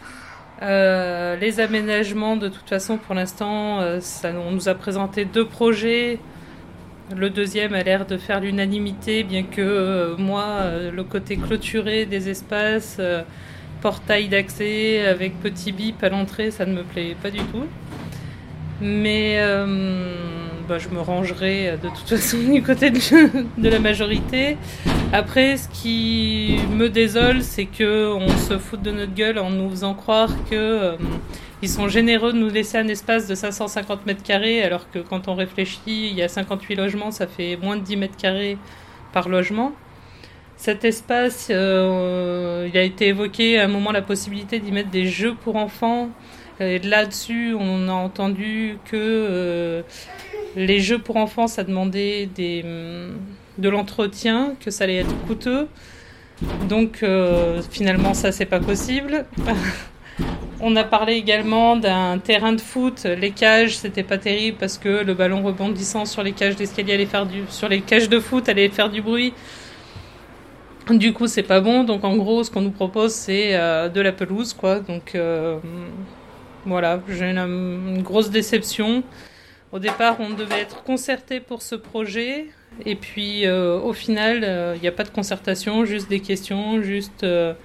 Les aménagements, de toute façon, pour l'instant, on nous a présenté 2 projets. Le deuxième a l'air de faire l'unanimité, bien que moi, le côté clôturé des espaces, portail d'accès avec petit bip à l'entrée, ça ne me plaît pas du tout. Mais je me rangerai de toute façon du côté de la majorité. Après, ce qui me désole, c'est qu'on se fout de notre gueule en nous faisant croire qu'ils sont généreux de nous laisser un espace de 550 mètres carrés, alors que quand on réfléchit, il y a 58 logements, ça fait moins de 10 mètres carrés par logement. Cet espace, il a été évoqué à un moment la possibilité d'y mettre des jeux pour enfants. Et là-dessus, on a entendu que les jeux pour enfants, ça demandait de l'entretien, que ça allait être coûteux. Donc finalement, ça, c'est pas possible. On a parlé également d'un terrain de foot. Les cages, c'était pas terrible parce que le ballon rebondissant sur les cages d'escalier sur les cages de foot allait faire du bruit. Du coup, c'est pas bon. Donc en gros, ce qu'on nous propose, c'est de la pelouse, quoi. Donc voilà, j'ai une grosse déception. Au départ, on devait être concerté pour ce projet. Et puis, au final, il n'y a pas de concertation, juste des questions, juste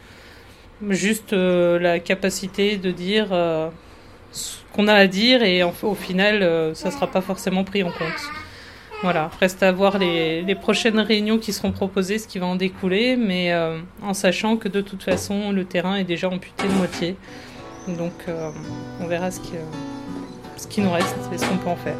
la capacité de dire ce qu'on a à dire. Et au final, ça ne sera pas forcément pris en compte. Voilà, reste à voir les prochaines réunions qui seront proposées, ce qui va en découler. Mais en sachant que de toute façon, le terrain est déjà amputé de moitié. Donc on verra ce qui nous reste et ce qu'on peut en faire.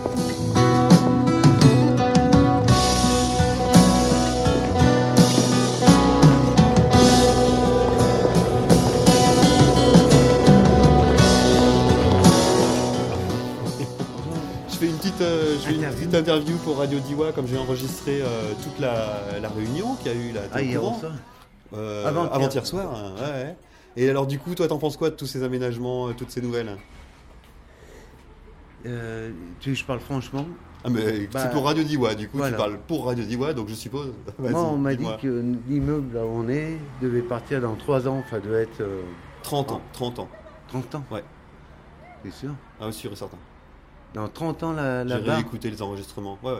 Je fais une petite interview pour Radio Diwa, comme j'ai enregistré toute la réunion qu'il y a eu là. Hier soir Avant-hier soir, ouais. Et alors du coup, toi, t'en penses quoi de tous ces aménagements, toutes ces nouvelles? Tu veux que je parle franchement? C'est pour Radio Diwa, du coup, voilà. Tu parles pour Radio Diwa, donc je suppose. Moi, on m'a dit que l'immeuble là où on est devait partir dans 3 ans, ça devait être... 30 ans. 30 ans? Ouais. C'est sûr? Ah oui, sûr et certain. Dans 30 ans, là-bas? J'ai réécouté les enregistrements, ouais.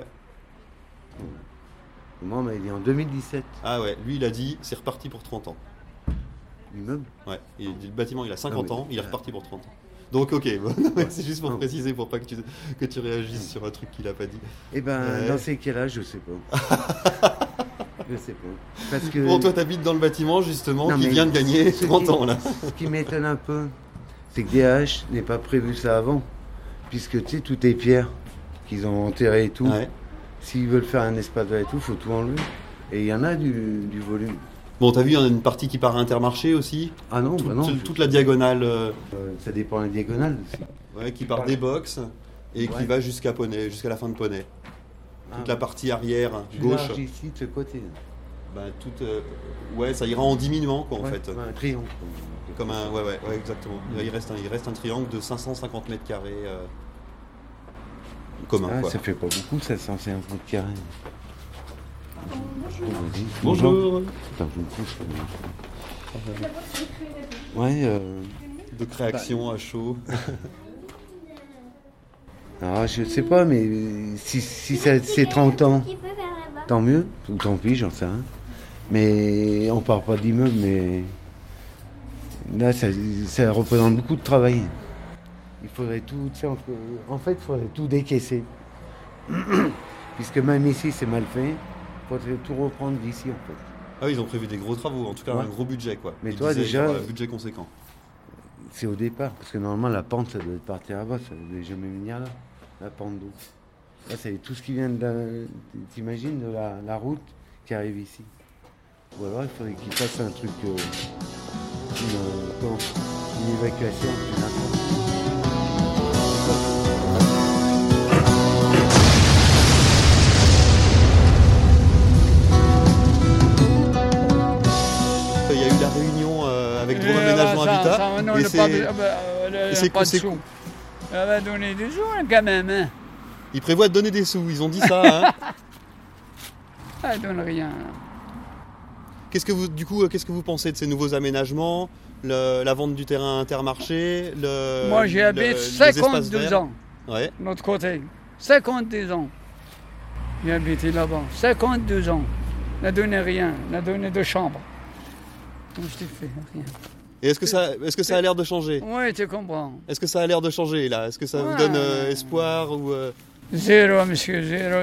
Moi, on m'a dit en 2017. Ah ouais, lui, il a dit, c'est reparti pour 30 ans. L'immeuble? Ouais, et le bâtiment il a 50 ans, il est reparti pour 30 ans. Donc ok, c'est juste pour préciser, pour pas que tu réagisses sur un truc qu'il a pas dit. Eh ben, dans ces cas-là, je sais pas. Je sais pas. Parce que... Bon, toi t'habites dans le bâtiment justement qui vient de gagner 30 ans là. Ce qui m'étonne un peu, c'est que DH n'ait pas prévu ça avant. Puisque tu sais, tout est pierre qu'ils ont enterré et tout. Ouais. S'ils veulent faire un espace et tout, faut tout enlever. Et il y en a du volume. Bon, t'as vu, il y en a une partie qui part à Intermarché aussi. Ah non, Toute la diagonale. Ça dépend de la diagonale aussi. Ouais, qui part des box et qui va jusqu'à Poney, jusqu'à la fin de Poney. Toute la partie arrière, gauche. Ici, de ce côté. Ouais, ça ira en diminuant quoi en fait. Un triangle. Comme un, ouais, exactement. Il reste un triangle de 550 mètres carrés commun. Quoi. Ça fait pas beaucoup, 550 mètres carrés. Bonjour. Attends, je me couche. Ouais. De création à chaud. Alors, je sais pas, mais si c'est 30 ans, tant mieux, ou tant pis, j'en sais rien. Mais on parle pas d'immeuble, mais là, ça représente beaucoup de travail. Il faudrait tout, en fait, il faudrait tout décaisser. Puisque même ici, c'est mal fait. Il faudrait tout reprendre d'ici, en fait. Ah oui, ils ont prévu des gros travaux, en tout cas un gros budget, quoi. Mais toi, déjà, un budget conséquent. C'est au départ, parce que normalement, la pente, ça doit partir là-bas, ça ne devait jamais venir là, la pente d'eau. Là, c'est tout ce qui vient t'imagines, de la route qui arrive ici. Ou alors, il faudrait qu'ils fassent un truc, une évacuation plus importante. Il y a eu la réunion avec Drôme Aménagement Habitat. Et c'est quoi? Ça va donner des sous quand même. Hein. Ils prévoient de donner des sous, ils ont dit ça. Hein. Ça donne rien. Qu'est-ce que vous pensez de ces nouveaux aménagements, la vente du terrain Intermarché, Moi j'y habite 52 ans. Ouais. De l'autre côté. 52 ans. J'ai habité là-bas. 52 ans. N'a donné rien. N'a donné de chambre. Donc je t'ai fait rien. Et est-ce que ça a l'air de changer? Oui, tu comprends. Est-ce que ça a l'air de changer là? Est-ce que ça vous donne espoir ou Zéro, monsieur, zéro.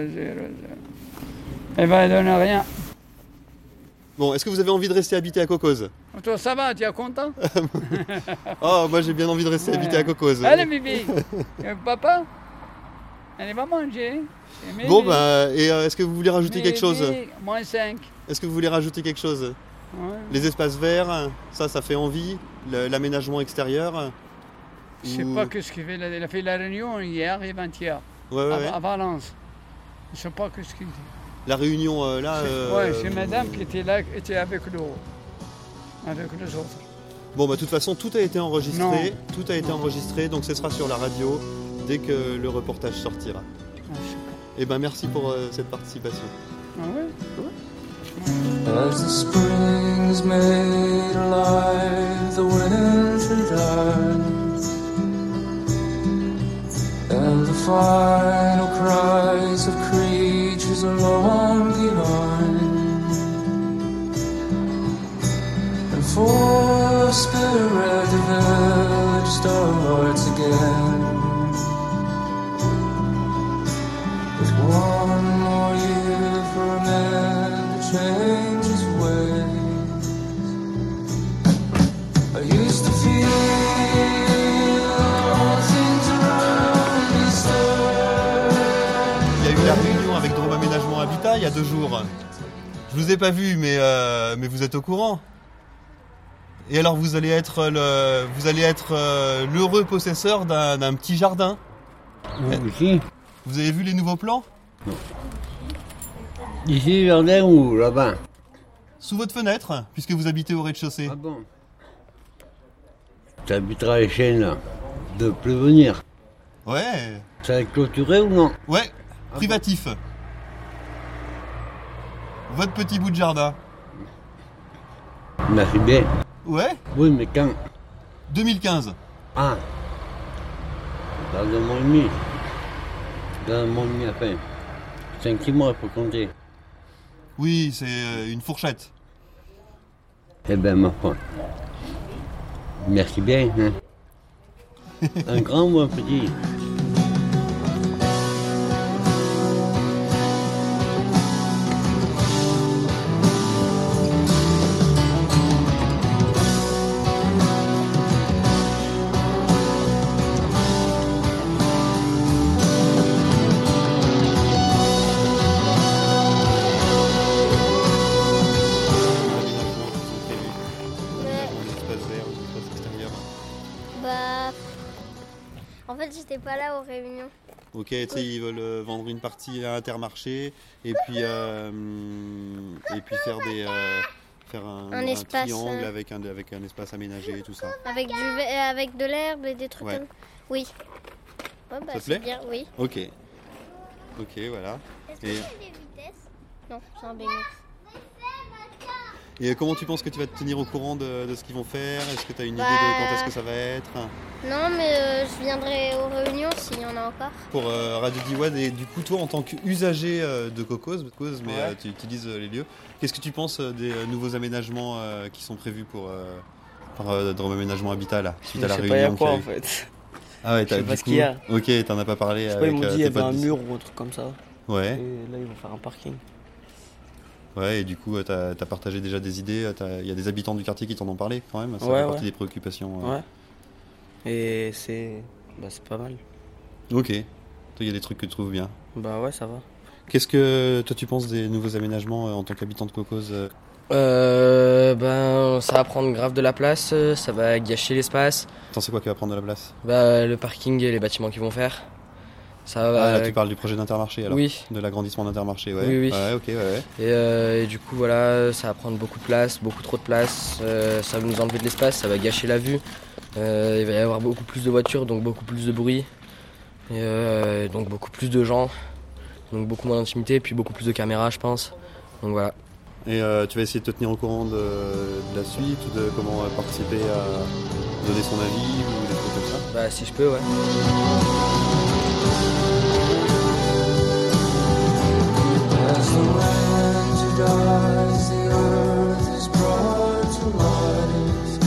Eh ben, il donne rien. Bon, est-ce que vous avez envie de rester habité à Cocos? Toi, ça va, tu es content? Oh, moi j'ai bien envie de rester habité à Cocos. Allez, bébé. Papa, allez, va manger. Bon, est-ce que vous voulez rajouter quelque chose? Moins 5. Est-ce que vous voulez rajouter quelque chose? Ouais. Les espaces verts, ça fait envie. L'aménagement extérieur. Je sais pas ce qu'il fait. Il a fait la réunion hier et avant-hier. À Valence. Je sais pas ce qu'il dit. La réunion là. Ouais, c'est madame qui était là, était avec les autres. Bon, de toute façon, tout a été enregistré. Non. Tout a été enregistré, donc ce sera sur la radio dès que le reportage sortira. Et merci pour cette participation. Ah ouais. As the spring's made alive, the winter dies, and the final cries of creatures are long behind, and for the spirit the village starts again, with one more year for a man to change his ways. I used to feel all things around me stir. Il y a eu la réunion avec Drôme Aménagement Habitat il y a 2 jours. Je vous ai pas vu, mais vous êtes au courant. Et alors vous allez être l'heureux possesseur d'un petit jardin. Ici. Vous avez vu les nouveaux plans? Non. Ici, le jardin ou là-bas? Sous votre fenêtre, puisque vous habitez au rez-de-chaussée. Ah bon? Tu habiteras les chaînes là, de prévenir. Ouais. Ça va être clôturé ou non? Ouais, privatif. Votre petit bout de jardin. Merci bien. Ouais? Oui, mais quand? 2015. Ah. Dans 2 mois et demi. Dans 1 mois et demi à peine. 5-6 mois pour compter. Oui, c'est une fourchette. Eh ben, ma foi. Merci bien. Hein. Un grand ou un petit? En fait, j'étais pas là aux réunions. Ok, tu sais, ils veulent vendre une partie à Intermarché et puis faire un espace, triangle avec un espace aménagé et tout ça. Avec de l'herbe et des trucs Ouais. comme... Oui. Ouais, bah, Ça te c'est plaît? bien, oui. Ok, voilà. Est-ce que c'est des vitesses? Non, c'est un BMX. Et comment tu penses que tu vas te tenir au courant de ce qu'ils vont faire? Est-ce que tu as une idée de quand est-ce que ça va être? Non, mais je viendrai aux réunions s'il y en a encore. Pour Radio Diwan, et du coup, toi, en tant qu'usager de Cocos, mais Ouais. tu utilises les lieux, qu'est-ce que tu penses des nouveaux aménagements qui sont prévus pour Drôme Aménagement Habitat, là, suite à la Je sais réunion pas, il y a qu'il quoi y a en eu? fait. Ah ouais, Je sais du pas ce coup, qu'il y a. ok, t'en as pas parlé Je sais avec pas, ils m'ont dit il y tes avait un potes mur ou un truc comme ça. Ouais. Et là, ils vont faire un parking. Ouais, et du coup, t'as partagé déjà des idées, il y a des habitants du quartier qui t'en ont parlé quand même, ça Ouais, fait partie ouais. des préoccupations. Ouais. Et c'est pas mal. Ok, toi, il y a des trucs que tu trouves bien. Bah ouais, ça va. Qu'est-ce que toi tu penses des nouveaux aménagements en tant qu'habitant de Cocos? Ben, ça va prendre grave de la place, ça va gâcher l'espace. Attends, c'est quoi qui va prendre de la place? Bah, le parking et les bâtiments qu'ils vont faire. Ça va... Ah, là, tu parles du projet d'Intermarché alors? Oui. De l'agrandissement d'Intermarché, ouais. Oui. Ouais, ok, ouais. Et du coup, voilà, ça va prendre beaucoup de place, beaucoup trop de place. Ça va nous enlever de l'espace, ça va gâcher la vue. Il va y avoir beaucoup plus de voitures, donc beaucoup plus de bruit. Et donc beaucoup plus de gens. Donc beaucoup moins d'intimité, puis beaucoup plus de caméras, je pense. Donc voilà. Et tu vas essayer de te tenir au courant de la suite, ou de comment participer à donner son avis, ou des trucs comme ça? Bah, si je peux, ouais. As the land dies, the earth is brought to life,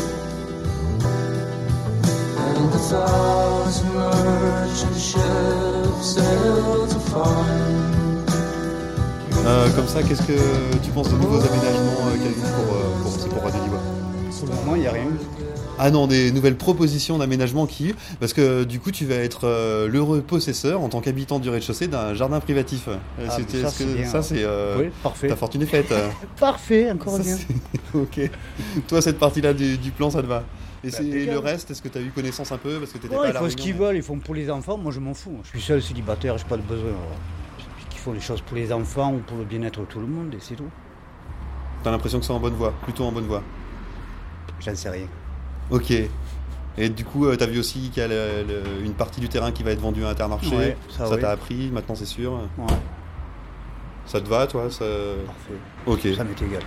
and 1,000 merchant ships sail to find. Comme ça, qu'est-ce que tu penses de nouveaux aménagements qu'il y a eu pour Radio Diwan? Pour le moment, il n'y a rien. Ah non, des nouvelles propositions d'aménagement qui y parce que du coup tu vas être l'heureux possesseur en tant qu'habitant du rez-de-chaussée d'un jardin privatif. Oui, parfait. Ta fortune est faite. Parfait, encore Ça, bien. Ok. Toi, cette partie-là du plan, ça te va? Et Bah, c'est impeccable. le reste, est-ce que tu as eu connaissance un peu parce que t'étais Ouais, pas à ils la font ce réunion, qu'ils mais- veulent, ils font pour les enfants, moi je m'en fous. Je suis seul célibataire, j'ai pas de besoin. Ils font les choses pour les enfants ou pour le bien-être de tout le monde et c'est tout. T'as l'impression que c'est en bonne voie, plutôt en bonne voie? J'en sais rien. Ok. Et du coup, t'as vu aussi qu'il y a une partie du terrain qui va être vendue à Intermarché. Ouais, ça, ça oui. t'a appris, maintenant c'est sûr. Ouais. Ça te va, toi? Parfait. Ok. Ça m'est égal.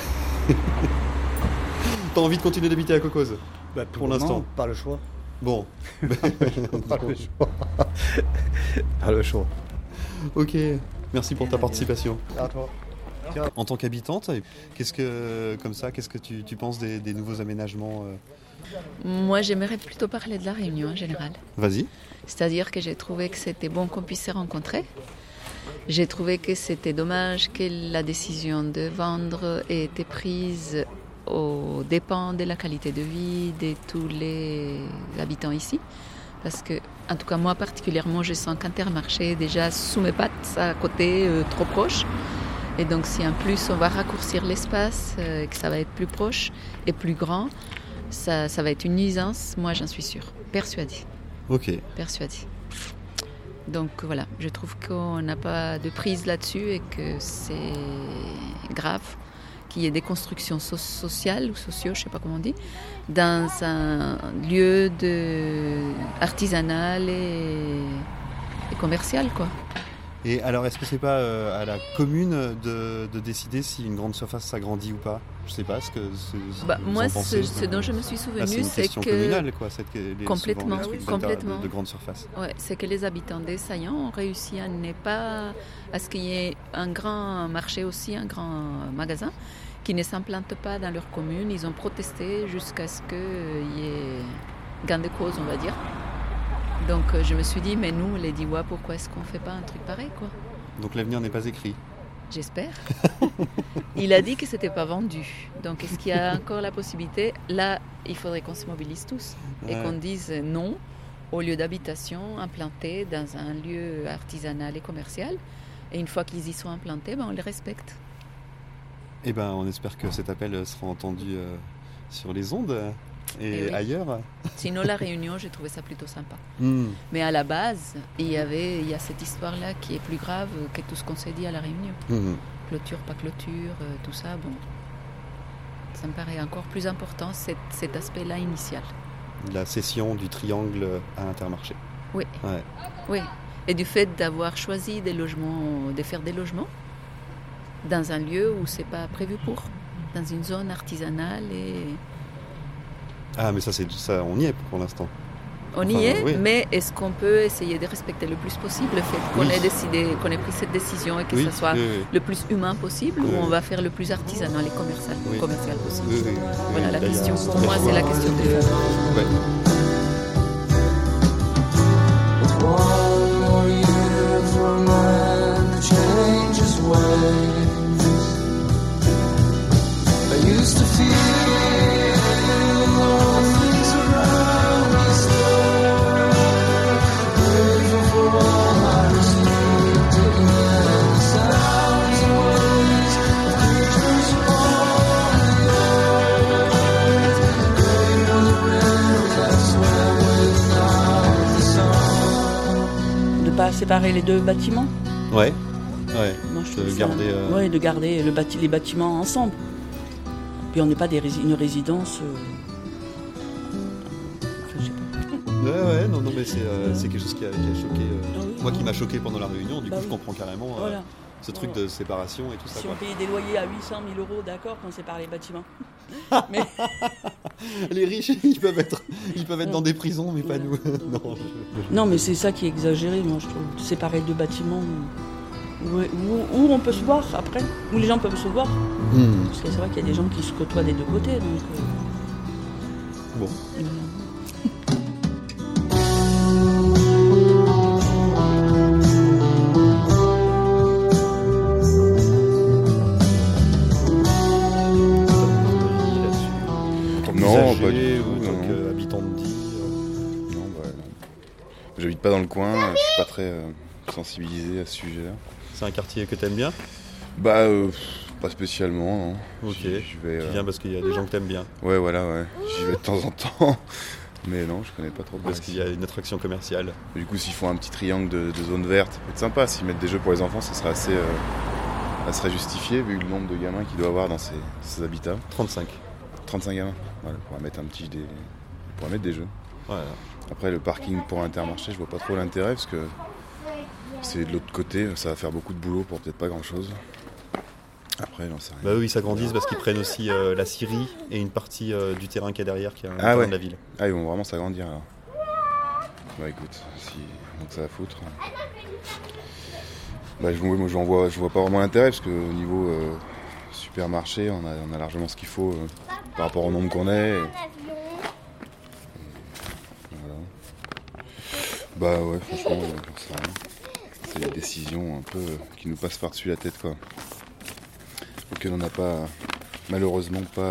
T'as envie de continuer d'habiter à Cocos? Bah, pour l'instant. Pas le choix. Bon. Pas le choix. Pas le choix. Ok. Merci pour ta participation. À toi. En tant qu'habitante, qu'est-ce que tu penses des nouveaux aménagements Moi, j'aimerais plutôt parler de la Réunion en général. Vas-y. C'est-à-dire que j'ai trouvé que c'était bon qu'on puisse se rencontrer. J'ai trouvé que c'était dommage que la décision de vendre ait été prise aux dépens de la qualité de vie de tous les habitants ici. Parce que, en tout cas, moi particulièrement, je sens qu'Intermarché est déjà sous mes pattes, à côté, trop proche. Et donc, si en plus on va raccourcir l'espace, que ça va être plus proche et plus grand, ça va être une nuisance, moi j'en suis sûre, persuadée. Ok. Persuadée. Donc voilà, je trouve qu'on n'a pas de prise là-dessus et que c'est grave qu'il y ait des constructions sociales ou sociaux, je ne sais pas comment on dit, dans un lieu artisanal et commercial, quoi. Et alors, est-ce que c'est pas à la commune de décider si une grande surface s'agrandit ou pas? Je sais pas ce que vous moi, en pensez. ce dont je me suis souvenu, c'est une c'est question que communale, quoi, complètement, souvent, les trucs complètement. de grande surface. Ouais, c'est que les habitants des Saillants ont réussi à ce qu'il y ait un grand marché aussi, un grand magasin qui ne s'implantent pas dans leur commune. Ils ont protesté jusqu'à ce qu'il y ait gain de cause, on va dire. Donc je me suis dit, mais nous, les Diois, pourquoi est-ce qu'on ne fait pas un truc pareil, quoi? Donc l'avenir n'est pas écrit. J'espère. Il a dit que c'était pas vendu. Donc est-ce qu'il y a encore la possibilité? Là, il faudrait qu'on se mobilise tous et qu'on dise non au lieu d'habitation implanté dans un lieu artisanal et commercial. Et une fois qu'ils y sont implantés, on les respecte. Eh ben, on espère que cet appel sera entendu sur les ondes et ailleurs. Sinon, la Réunion, j'ai trouvé ça plutôt sympa. Mais à la base, il y a cette histoire-là qui est plus grave que tout ce qu'on s'est dit à la Réunion. Clôture, pas clôture, tout ça, bon. Ça me paraît encore plus important, cet aspect-là initial. La cession du triangle à Intermarché. Oui. Ouais. Oui. Et du fait d'avoir choisi de faire des logements dans un lieu où c'est pas prévu pour, dans une zone artisanale et... Ah, mais ça, on y est pour l'instant. On y est, mais est-ce qu'on peut essayer de respecter le plus possible le fait qu'on ait décidé, qu'on ait pris cette décision et que ça soit le plus humain possible, ou on va faire le plus artisanal et commercial possible? Voilà la question. Pour moi, c'est la question de... Pas séparer les deux bâtiments. Ouais. Moi, de garder les bâtiments ensemble. Puis on n'est pas une résidence. Je sais pas. Non, mais c'est quelque chose qui a choqué. Moi, qui m'a choqué pendant la réunion. Du coup, je comprends carrément ce truc de séparation et tout ça. Si on payait des loyers à 800 000 euros, d'accord, quand on sépare les bâtiments. Mais... Les riches, ils peuvent être dans des prisons, mais pas nous. Non, mais c'est ça qui est exagéré, moi, je trouve. Séparer deux bâtiments où on peut se voir après, où les gens peuvent se voir. Parce que c'est vrai qu'il y a des gens qui se côtoient des deux côtés. Donc, bon. Non, pas du tout. En tant qu'habitant de Die Non. J'habite pas dans le coin, je suis pas très sensibilisé à ce sujet-là. C'est un quartier que t'aimes bien? Pas spécialement, non. Ok, tu viens parce qu'il y a des gens que t'aimes bien? Ouais, j'y vais de temps en temps. Mais non, je connais pas trop. Parce qu'il y a une attraction commerciale. Du coup, s'ils font un petit triangle de zone verte, ça peut être sympa. S'ils mettent des jeux pour les enfants, ça serait ça serait justifié vu le nombre de gamins qu'il doit avoir dans ces habitats. 35 gamins. Voilà, on pourra mettre des jeux. Voilà. Après, le parking pour Intermarché, je vois pas trop l'intérêt parce que c'est de l'autre côté, ça va faire beaucoup de boulot pour peut-être pas grand-chose. Après, j'en sais rien. Eux, ils s'agrandissent parce qu'ils prennent aussi la Syrie et une partie du terrain qu'il y a derrière, qui est un terrain de la ville. Ah, ils vont vraiment s'agrandir alors. Bah écoute, donc ça va foutre. Bah, je vois pas vraiment l'intérêt parce qu'au niveau supermarché, on a largement ce qu'il faut par rapport au nombre qu'on est. Voilà. Bah ouais, franchement, c'est la décision un peu qui nous passe par-dessus la tête, quoi. Auquel on n'a pas, malheureusement, pas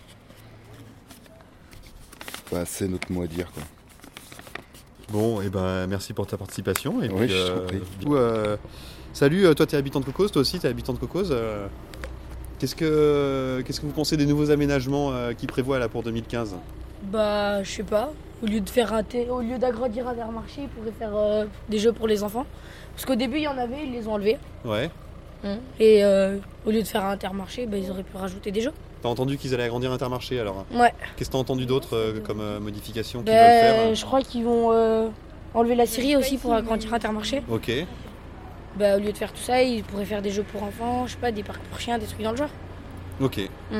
assez notre mot à dire, quoi. Bon, et merci pour ta participation. Et oui, puis, je t'en prie. Du coup, salut, toi t'es habitant de Cocos, toi aussi t'es habitant de Cocos. Qu'est-ce que vous pensez des nouveaux aménagements qui prévoient là pour 2015 ? Je sais pas. Au lieu d'agrandir Intermarché, ils pourraient faire des jeux pour les enfants. Parce qu'au début il y en avait, ils les ont enlevés. Ouais. Et au lieu de faire un Intermarché, ils auraient pu rajouter des jeux. T'as entendu qu'ils allaient agrandir Intermarché alors ? Ouais. Qu'est-ce que t'as entendu d'autre comme modification qu'ils veulent faire ? Je crois qu'ils vont enlever la Syrie aussi pour agrandir Intermarché. Ok. Au lieu de faire tout ça, ils pourraient faire des jeux pour enfants, je sais pas, des parcs pour chiens, des trucs dans le genre. Ok.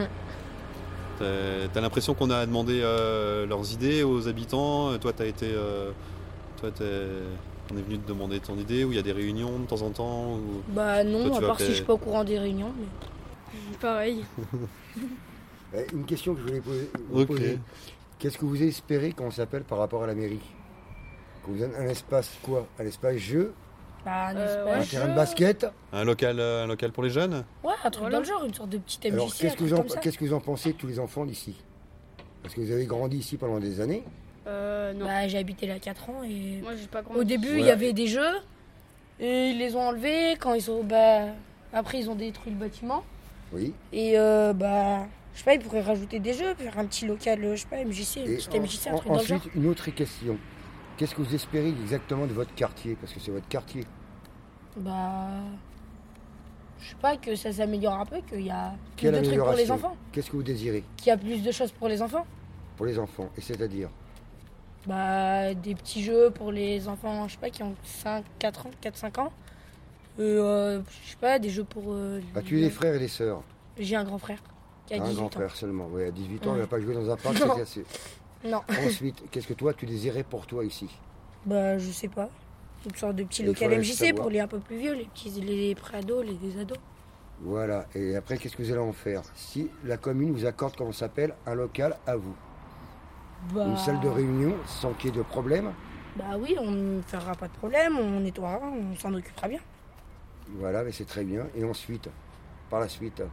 T'as l'impression qu'on a demandé leurs idées aux habitants ? Toi, on est venu te demander ton idée, ou il y a des réunions de temps en temps ou... Non, à part si je suis pas au courant des réunions. Pareil. Une question que je voulais vous Ok. poser. Qu'est-ce que vous espérez qu'on s'appelle par rapport à la mairie? Qu'on vous donne un espace quoi? Un espace jeu? Bah, un Un espace terrain de jeu. basket? Un local pour les jeunes? Ouais, un truc dans le genre, une sorte de petit MJC. Alors, un qu'est-ce truc comme ça. que vous en pensez, tous les enfants d'ici? Parce que vous avez grandi ici pendant des années. Non. Bah, j'ai habité là 4 ans et. Moi, j'ai pas grandi. Au début, il y Voilà. avait des jeux et ils les ont enlevés quand ils ont. Bah, après, ils ont détruit le bâtiment. Oui. Et bah, je sais pas, ils pourraient rajouter des jeux, faire un petit local, je sais pas, MJC, un Et petit MJC, un truc dans le genre. ensuite, une autre question. Qu'est-ce que vous espérez exactement de votre quartier? Parce que c'est votre quartier. Bah, je sais pas, que ça s'améliore un peu, qu'il y a plus Quelle de trucs pour les amélioration? enfants, Qu'est-ce que vous désirez qu'il y a plus de choses pour les enfants. pour les enfants? Et c'est-à-dire? Bah, des petits jeux pour les enfants, je sais pas, qui ont 4-5 ans. Je sais pas, des jeux pour. As-tu des frères et des sœurs? J'ai un grand frère qui a Un 18 grand ans. frère seulement. Ouais, à 18 ans, Ouais. il va pas jouer dans un parc, Non. c'est assez. Non. Ensuite, qu'est-ce que toi tu désirais pour toi ici? Bah, je sais pas. Une sorte de petit Il local faudrait MJC savoir. pour les un peu plus vieux, les pré-ados, les ados. Voilà. Et après, qu'est-ce que vous allez en faire? Si la commune vous accorde, comment ça s'appelle, un local à vous? Bah, Une salle de réunion sans qu'il y ait de problème? Bah oui, on ne fera pas de problème, on nettoiera, on s'en occupera bien. Voilà, mais c'est très bien. Et ensuite, par la suite,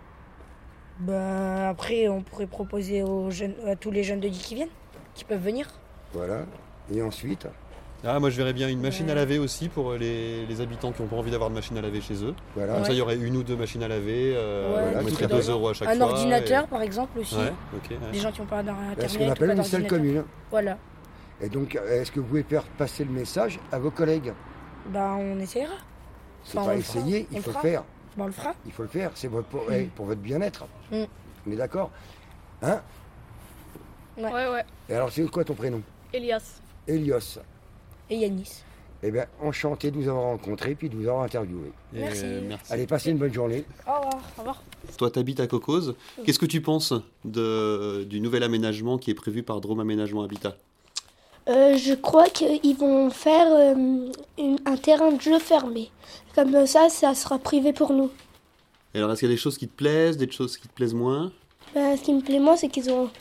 Bah après, on pourrait proposer aux jeunes, à tous les jeunes de Guy qui viennent, qui peuvent venir. voilà. Et ensuite, Ah, moi je verrais bien une machine à laver aussi pour les habitants qui n'ont pas envie d'avoir de machine à laver chez eux. Voilà. Comme ça, Ouais. il y aurait une ou deux machines à laver. Ouais, on des mettrait trucs 2 dans le € à chaque un fois. ordinateur, par exemple, aussi. Ouais, ok. Ouais. Des gens qui n'ont pas d'internet. là, ce qu'on appelle ou pas une salle d'ordinateur. commune. Voilà. Et donc, est-ce que vous pouvez faire passer le message à vos collègues? Bah on essaiera. C'est Enfin, pas on le fera. essayer, On il le faut le fera. faire. Bah on le fera. Il faut le faire, c'est pour votre bien-être. Mm. On est d'accord? Hein? Ouais. Et alors, c'est quoi ton prénom? Elias. Elios. Et Yanis. Eh bien, enchanté de vous avoir rencontré puis de vous avoir interviewé. Merci. Merci. Allez, passez une bonne journée. Au revoir. Au revoir. Toi, tu habites à Cocos. Qu'est-ce que tu penses du nouvel aménagement qui est prévu par Drôme Aménagement Habitat? Je crois qu'ils vont faire un terrain de jeu fermé. Comme ça sera privé pour nous. Et alors, est-ce qu'il y a des choses qui te plaisent, des choses qui te plaisent moins? Bah, ce qui me plaît moins, c'est qu'ils ont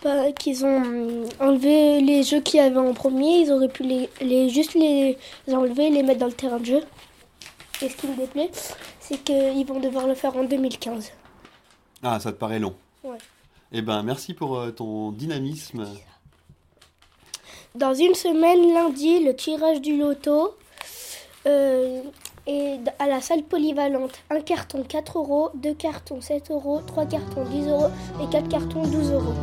enlevé les jeux qu'il y avait en premier. Ils auraient pu juste les enlever et les mettre dans le terrain de jeu. Et ce qui me déplaît, c'est qu'ils vont devoir le faire en 2015. Ah, ça te paraît long. Ouais. Eh ben, merci pour ton dynamisme. Dans une semaine, lundi, le tirage du loto est à la salle polyvalente. Un carton 4 €, 2 cartons 7 €, 3 cartons 10 € et 4 cartons 12 €.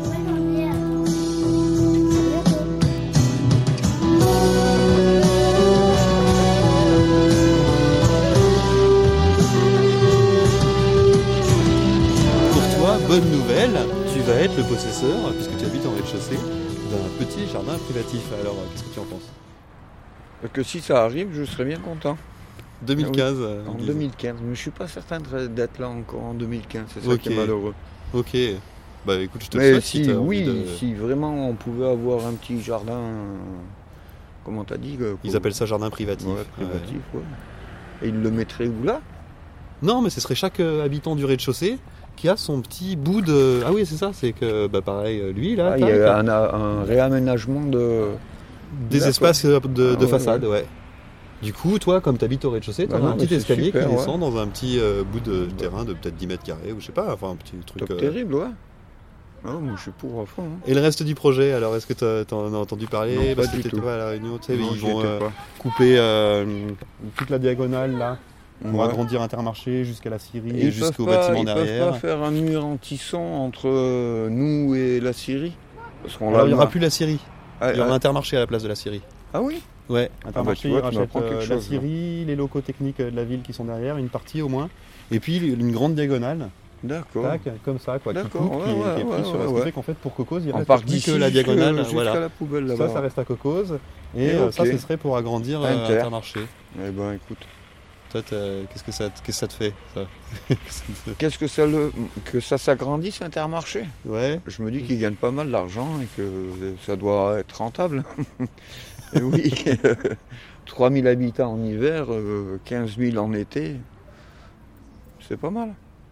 Pour toi, bonne nouvelle, tu vas être le possesseur, puisque tu habites en rez-de-chaussée, d'un petit jardin privatif. Alors, qu'est-ce que tu en penses? Que si ça arrive, je serais bien content. 2015. Ah oui, en 2015, mais je suis pas certain d'être là encore en 2015, c'est ça qui est malheureux. Ok, bah écoute, je te Mais le souhaite. si, t'as oui, envie de- si vraiment on pouvait avoir un petit jardin, comment t'as dit Ils appellent ça jardin privatif. Ouais, privatif, ouais. Et ils le mettraient où là? Non, mais ce serait chaque habitant du rez-de-chaussée qui a son petit bout de... Ah oui, c'est ça, c'est que, bah pareil, lui, là... Il y tac, a un réaménagement de... des D'accord. espaces de Ah ouais, façade, ouais. Du coup, toi, comme tu habites au rez-de-chaussée, tu as Bah non, un petit mais c'est escalier super, qui ouais. descend dans un petit bout de terrain de peut-être 10 mètres carrés, ou je sais pas, enfin un petit truc... Top terrible, ouais. Ah, moi je suis pour à fond. Hein. Et le reste du projet, alors est-ce que tu en as entendu parler? Non, Parce pas que du t'étais tout. pas à la réunion, tu sais, Non, ils j'y vont étais pas. couper toute la diagonale là, pour Ouais. agrandir Intermarché jusqu'à la Syrie Et et jusqu'au bâtiment Ils derrière. peuvent pas faire un mur anti-son entre nous et la Syrie parce qu'on Alors, il n'y aura l'a- plus la Syrie, Ah, il y aura ah. Intermarché à la place de la Syrie. Ah oui? Ouais, Ah bah, Intermarché tu vois, tu rachète m'apprends quelque la chose, là. Syrie, les locaux techniques de la ville qui sont derrière, une partie au moins, et puis une grande diagonale. D'accord. Tac, comme ça, quoi, qui D'accord, coupe, qui est ouais, prise sur ouais, ce qui ouais. fait qu'en fait pour Cocos, il On reste part plus d'ici que la diagonale. jusqu'à Voilà. la poubelle là-bas. Ça reste à Cocos, et Ok. ça, ce serait pour agrandir Inter. Intermarché. Eh ben écoute. Toi, qu'est-ce que ça te fait, ça? Qu'est-ce que ça s'agrandisse Intermarché? Ouais. Je me dis qu'ils gagnent pas mal d'argent et que ça doit être rentable. Et oui, 3000 habitants en hiver, 15 000 en été, c'est pas mal.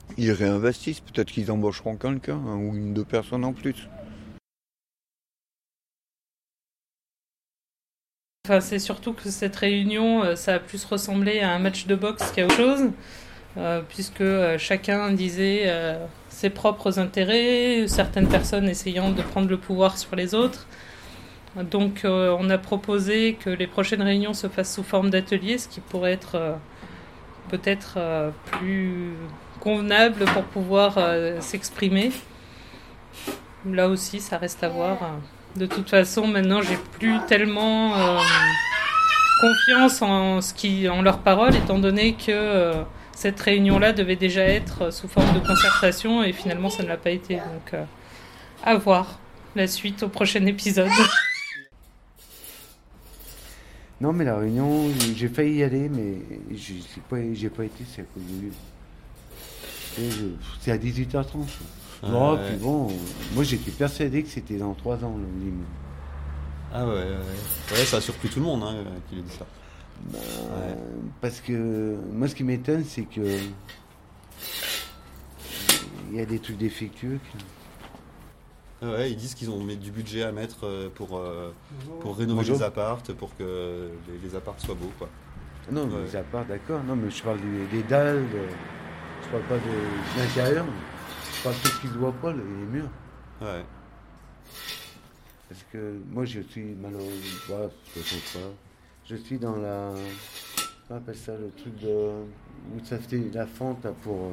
ils réinvestissent, peut-être qu'ils embaucheront quelqu'un, ou 1 ou 2 personnes en plus. Enfin, c'est surtout que cette réunion, ça a plus ressemblé à un match de boxe qu'à autre chose, puisque chacun disait ses propres intérêts, certaines personnes essayant de prendre le pouvoir sur les autres. Donc on a proposé que les prochaines réunions se fassent sous forme d'atelier, ce qui pourrait être peut-être plus convenable pour pouvoir s'exprimer. Là aussi, ça reste à voir. De toute façon, maintenant, j'ai plus tellement confiance en leurs paroles, étant donné que cette réunion-là devait déjà être sous forme de concertation, et finalement, ça ne l'a pas été. Donc, à voir la suite au prochain épisode. Non, mais la réunion, j'ai failli y aller, mais j'ai pas été, c'est à cause du livre. C'est à 18h30. Puis bon, moi j'étais persuadé que c'était dans 3 ans le livre. Ah ouais, ça a surpris tout le monde qu'il ait dit ça. Parce que moi ce qui m'étonne, c'est que il y a des trucs défectueux. Ouais, ils disent qu'ils ont mis du budget à mettre pour rénover les appartes, pour que les appartes soient beaux, quoi. Non, mais les appartes, d'accord. Non, mais je parle des dalles, je parle pas de l'intérieur. Je parle de tout ce qui ne se voit pas, les murs. Ouais. Parce que moi, je suis malheureusement, je suis dans la... On appelle ça le truc de... Où ça fait la fente là, pour...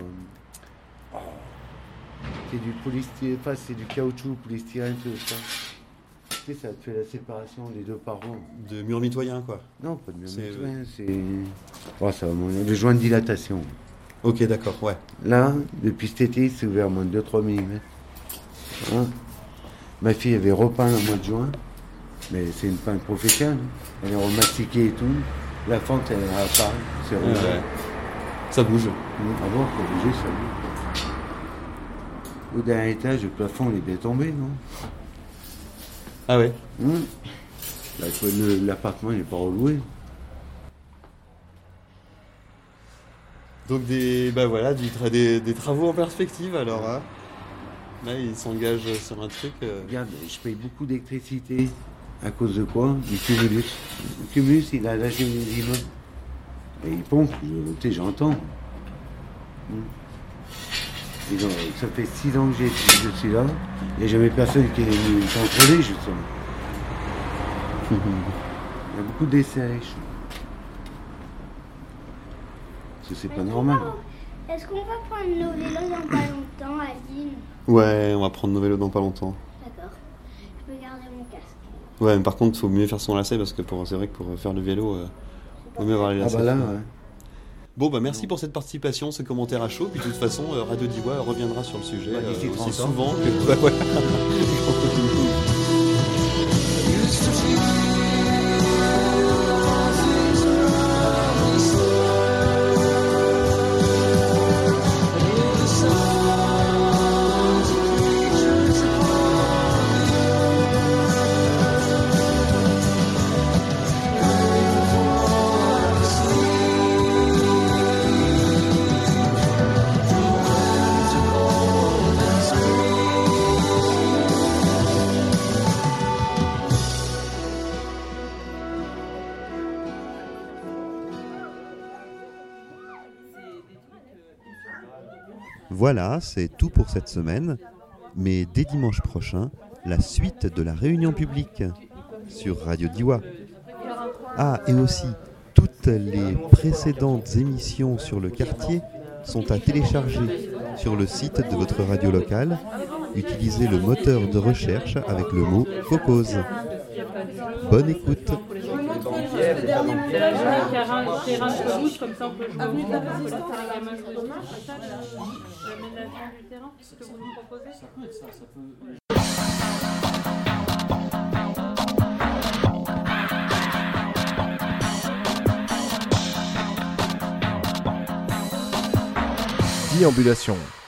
C'est du polystyrène, enfin c'est du caoutchouc, polystyrène, tout ça. Tu sais, ça te fait la séparation des 2 parois. De mur mitoyen, quoi. Non, pas de mur mitoyen, c'est... Oh, ça va moins... Le joint de dilatation. Ok, d'accord, ouais. Là, depuis cet été, c'est ouvert moins de 2-3 mm. Hein? Ma fille avait repeint le mois de juin, mais c'est une peintre professionnelle. Elle est remastiquée et tout. La fente, elle apparaît, c'est rouge. Ouais. Ça bouge. Ah bon, faut bouger, ça bouge. Au dernier étage, le plafond, il est bien tombé, non? Ah ouais. L'appartement, il n'est pas reloué. Donc des travaux en perspective alors. Hein. Là, ils s'engagent sur un truc. Regarde, je paye beaucoup d'électricité. À cause de quoi? Du cumulus. Le cumulus, il a lâché les immeubles. Et il pompe, j'entends. Et donc, ça fait 6 ans que je suis là. Il n'y a jamais personne qui est venu contrôler, justement. Il y a beaucoup d'essais. C'est pas normal. Est-ce qu'on va prendre nos vélos dans pas longtemps, Aline? Ouais, on va prendre nos vélos dans pas longtemps. D'accord. Je peux garder mon casque. Ouais, mais par contre, il faut mieux faire son lacet parce que c'est vrai que pour faire le vélo, il faut mieux avoir les lacets. Ah bah là, ouais. Bon, bah merci pour cette participation, ce commentaire à chaud. Puis de toute façon, Radio Diois reviendra sur le sujet aussi souvent que... Ouais. Voilà, c'est tout pour cette semaine. Mais dès dimanche prochain, la suite de la réunion publique sur Radio Diois. Ah, et aussi, toutes les précédentes émissions sur le quartier sont à télécharger sur le site de votre radio locale. Utilisez le moteur de recherche avec le mot Cocos. Bonne écoute. Déambulation.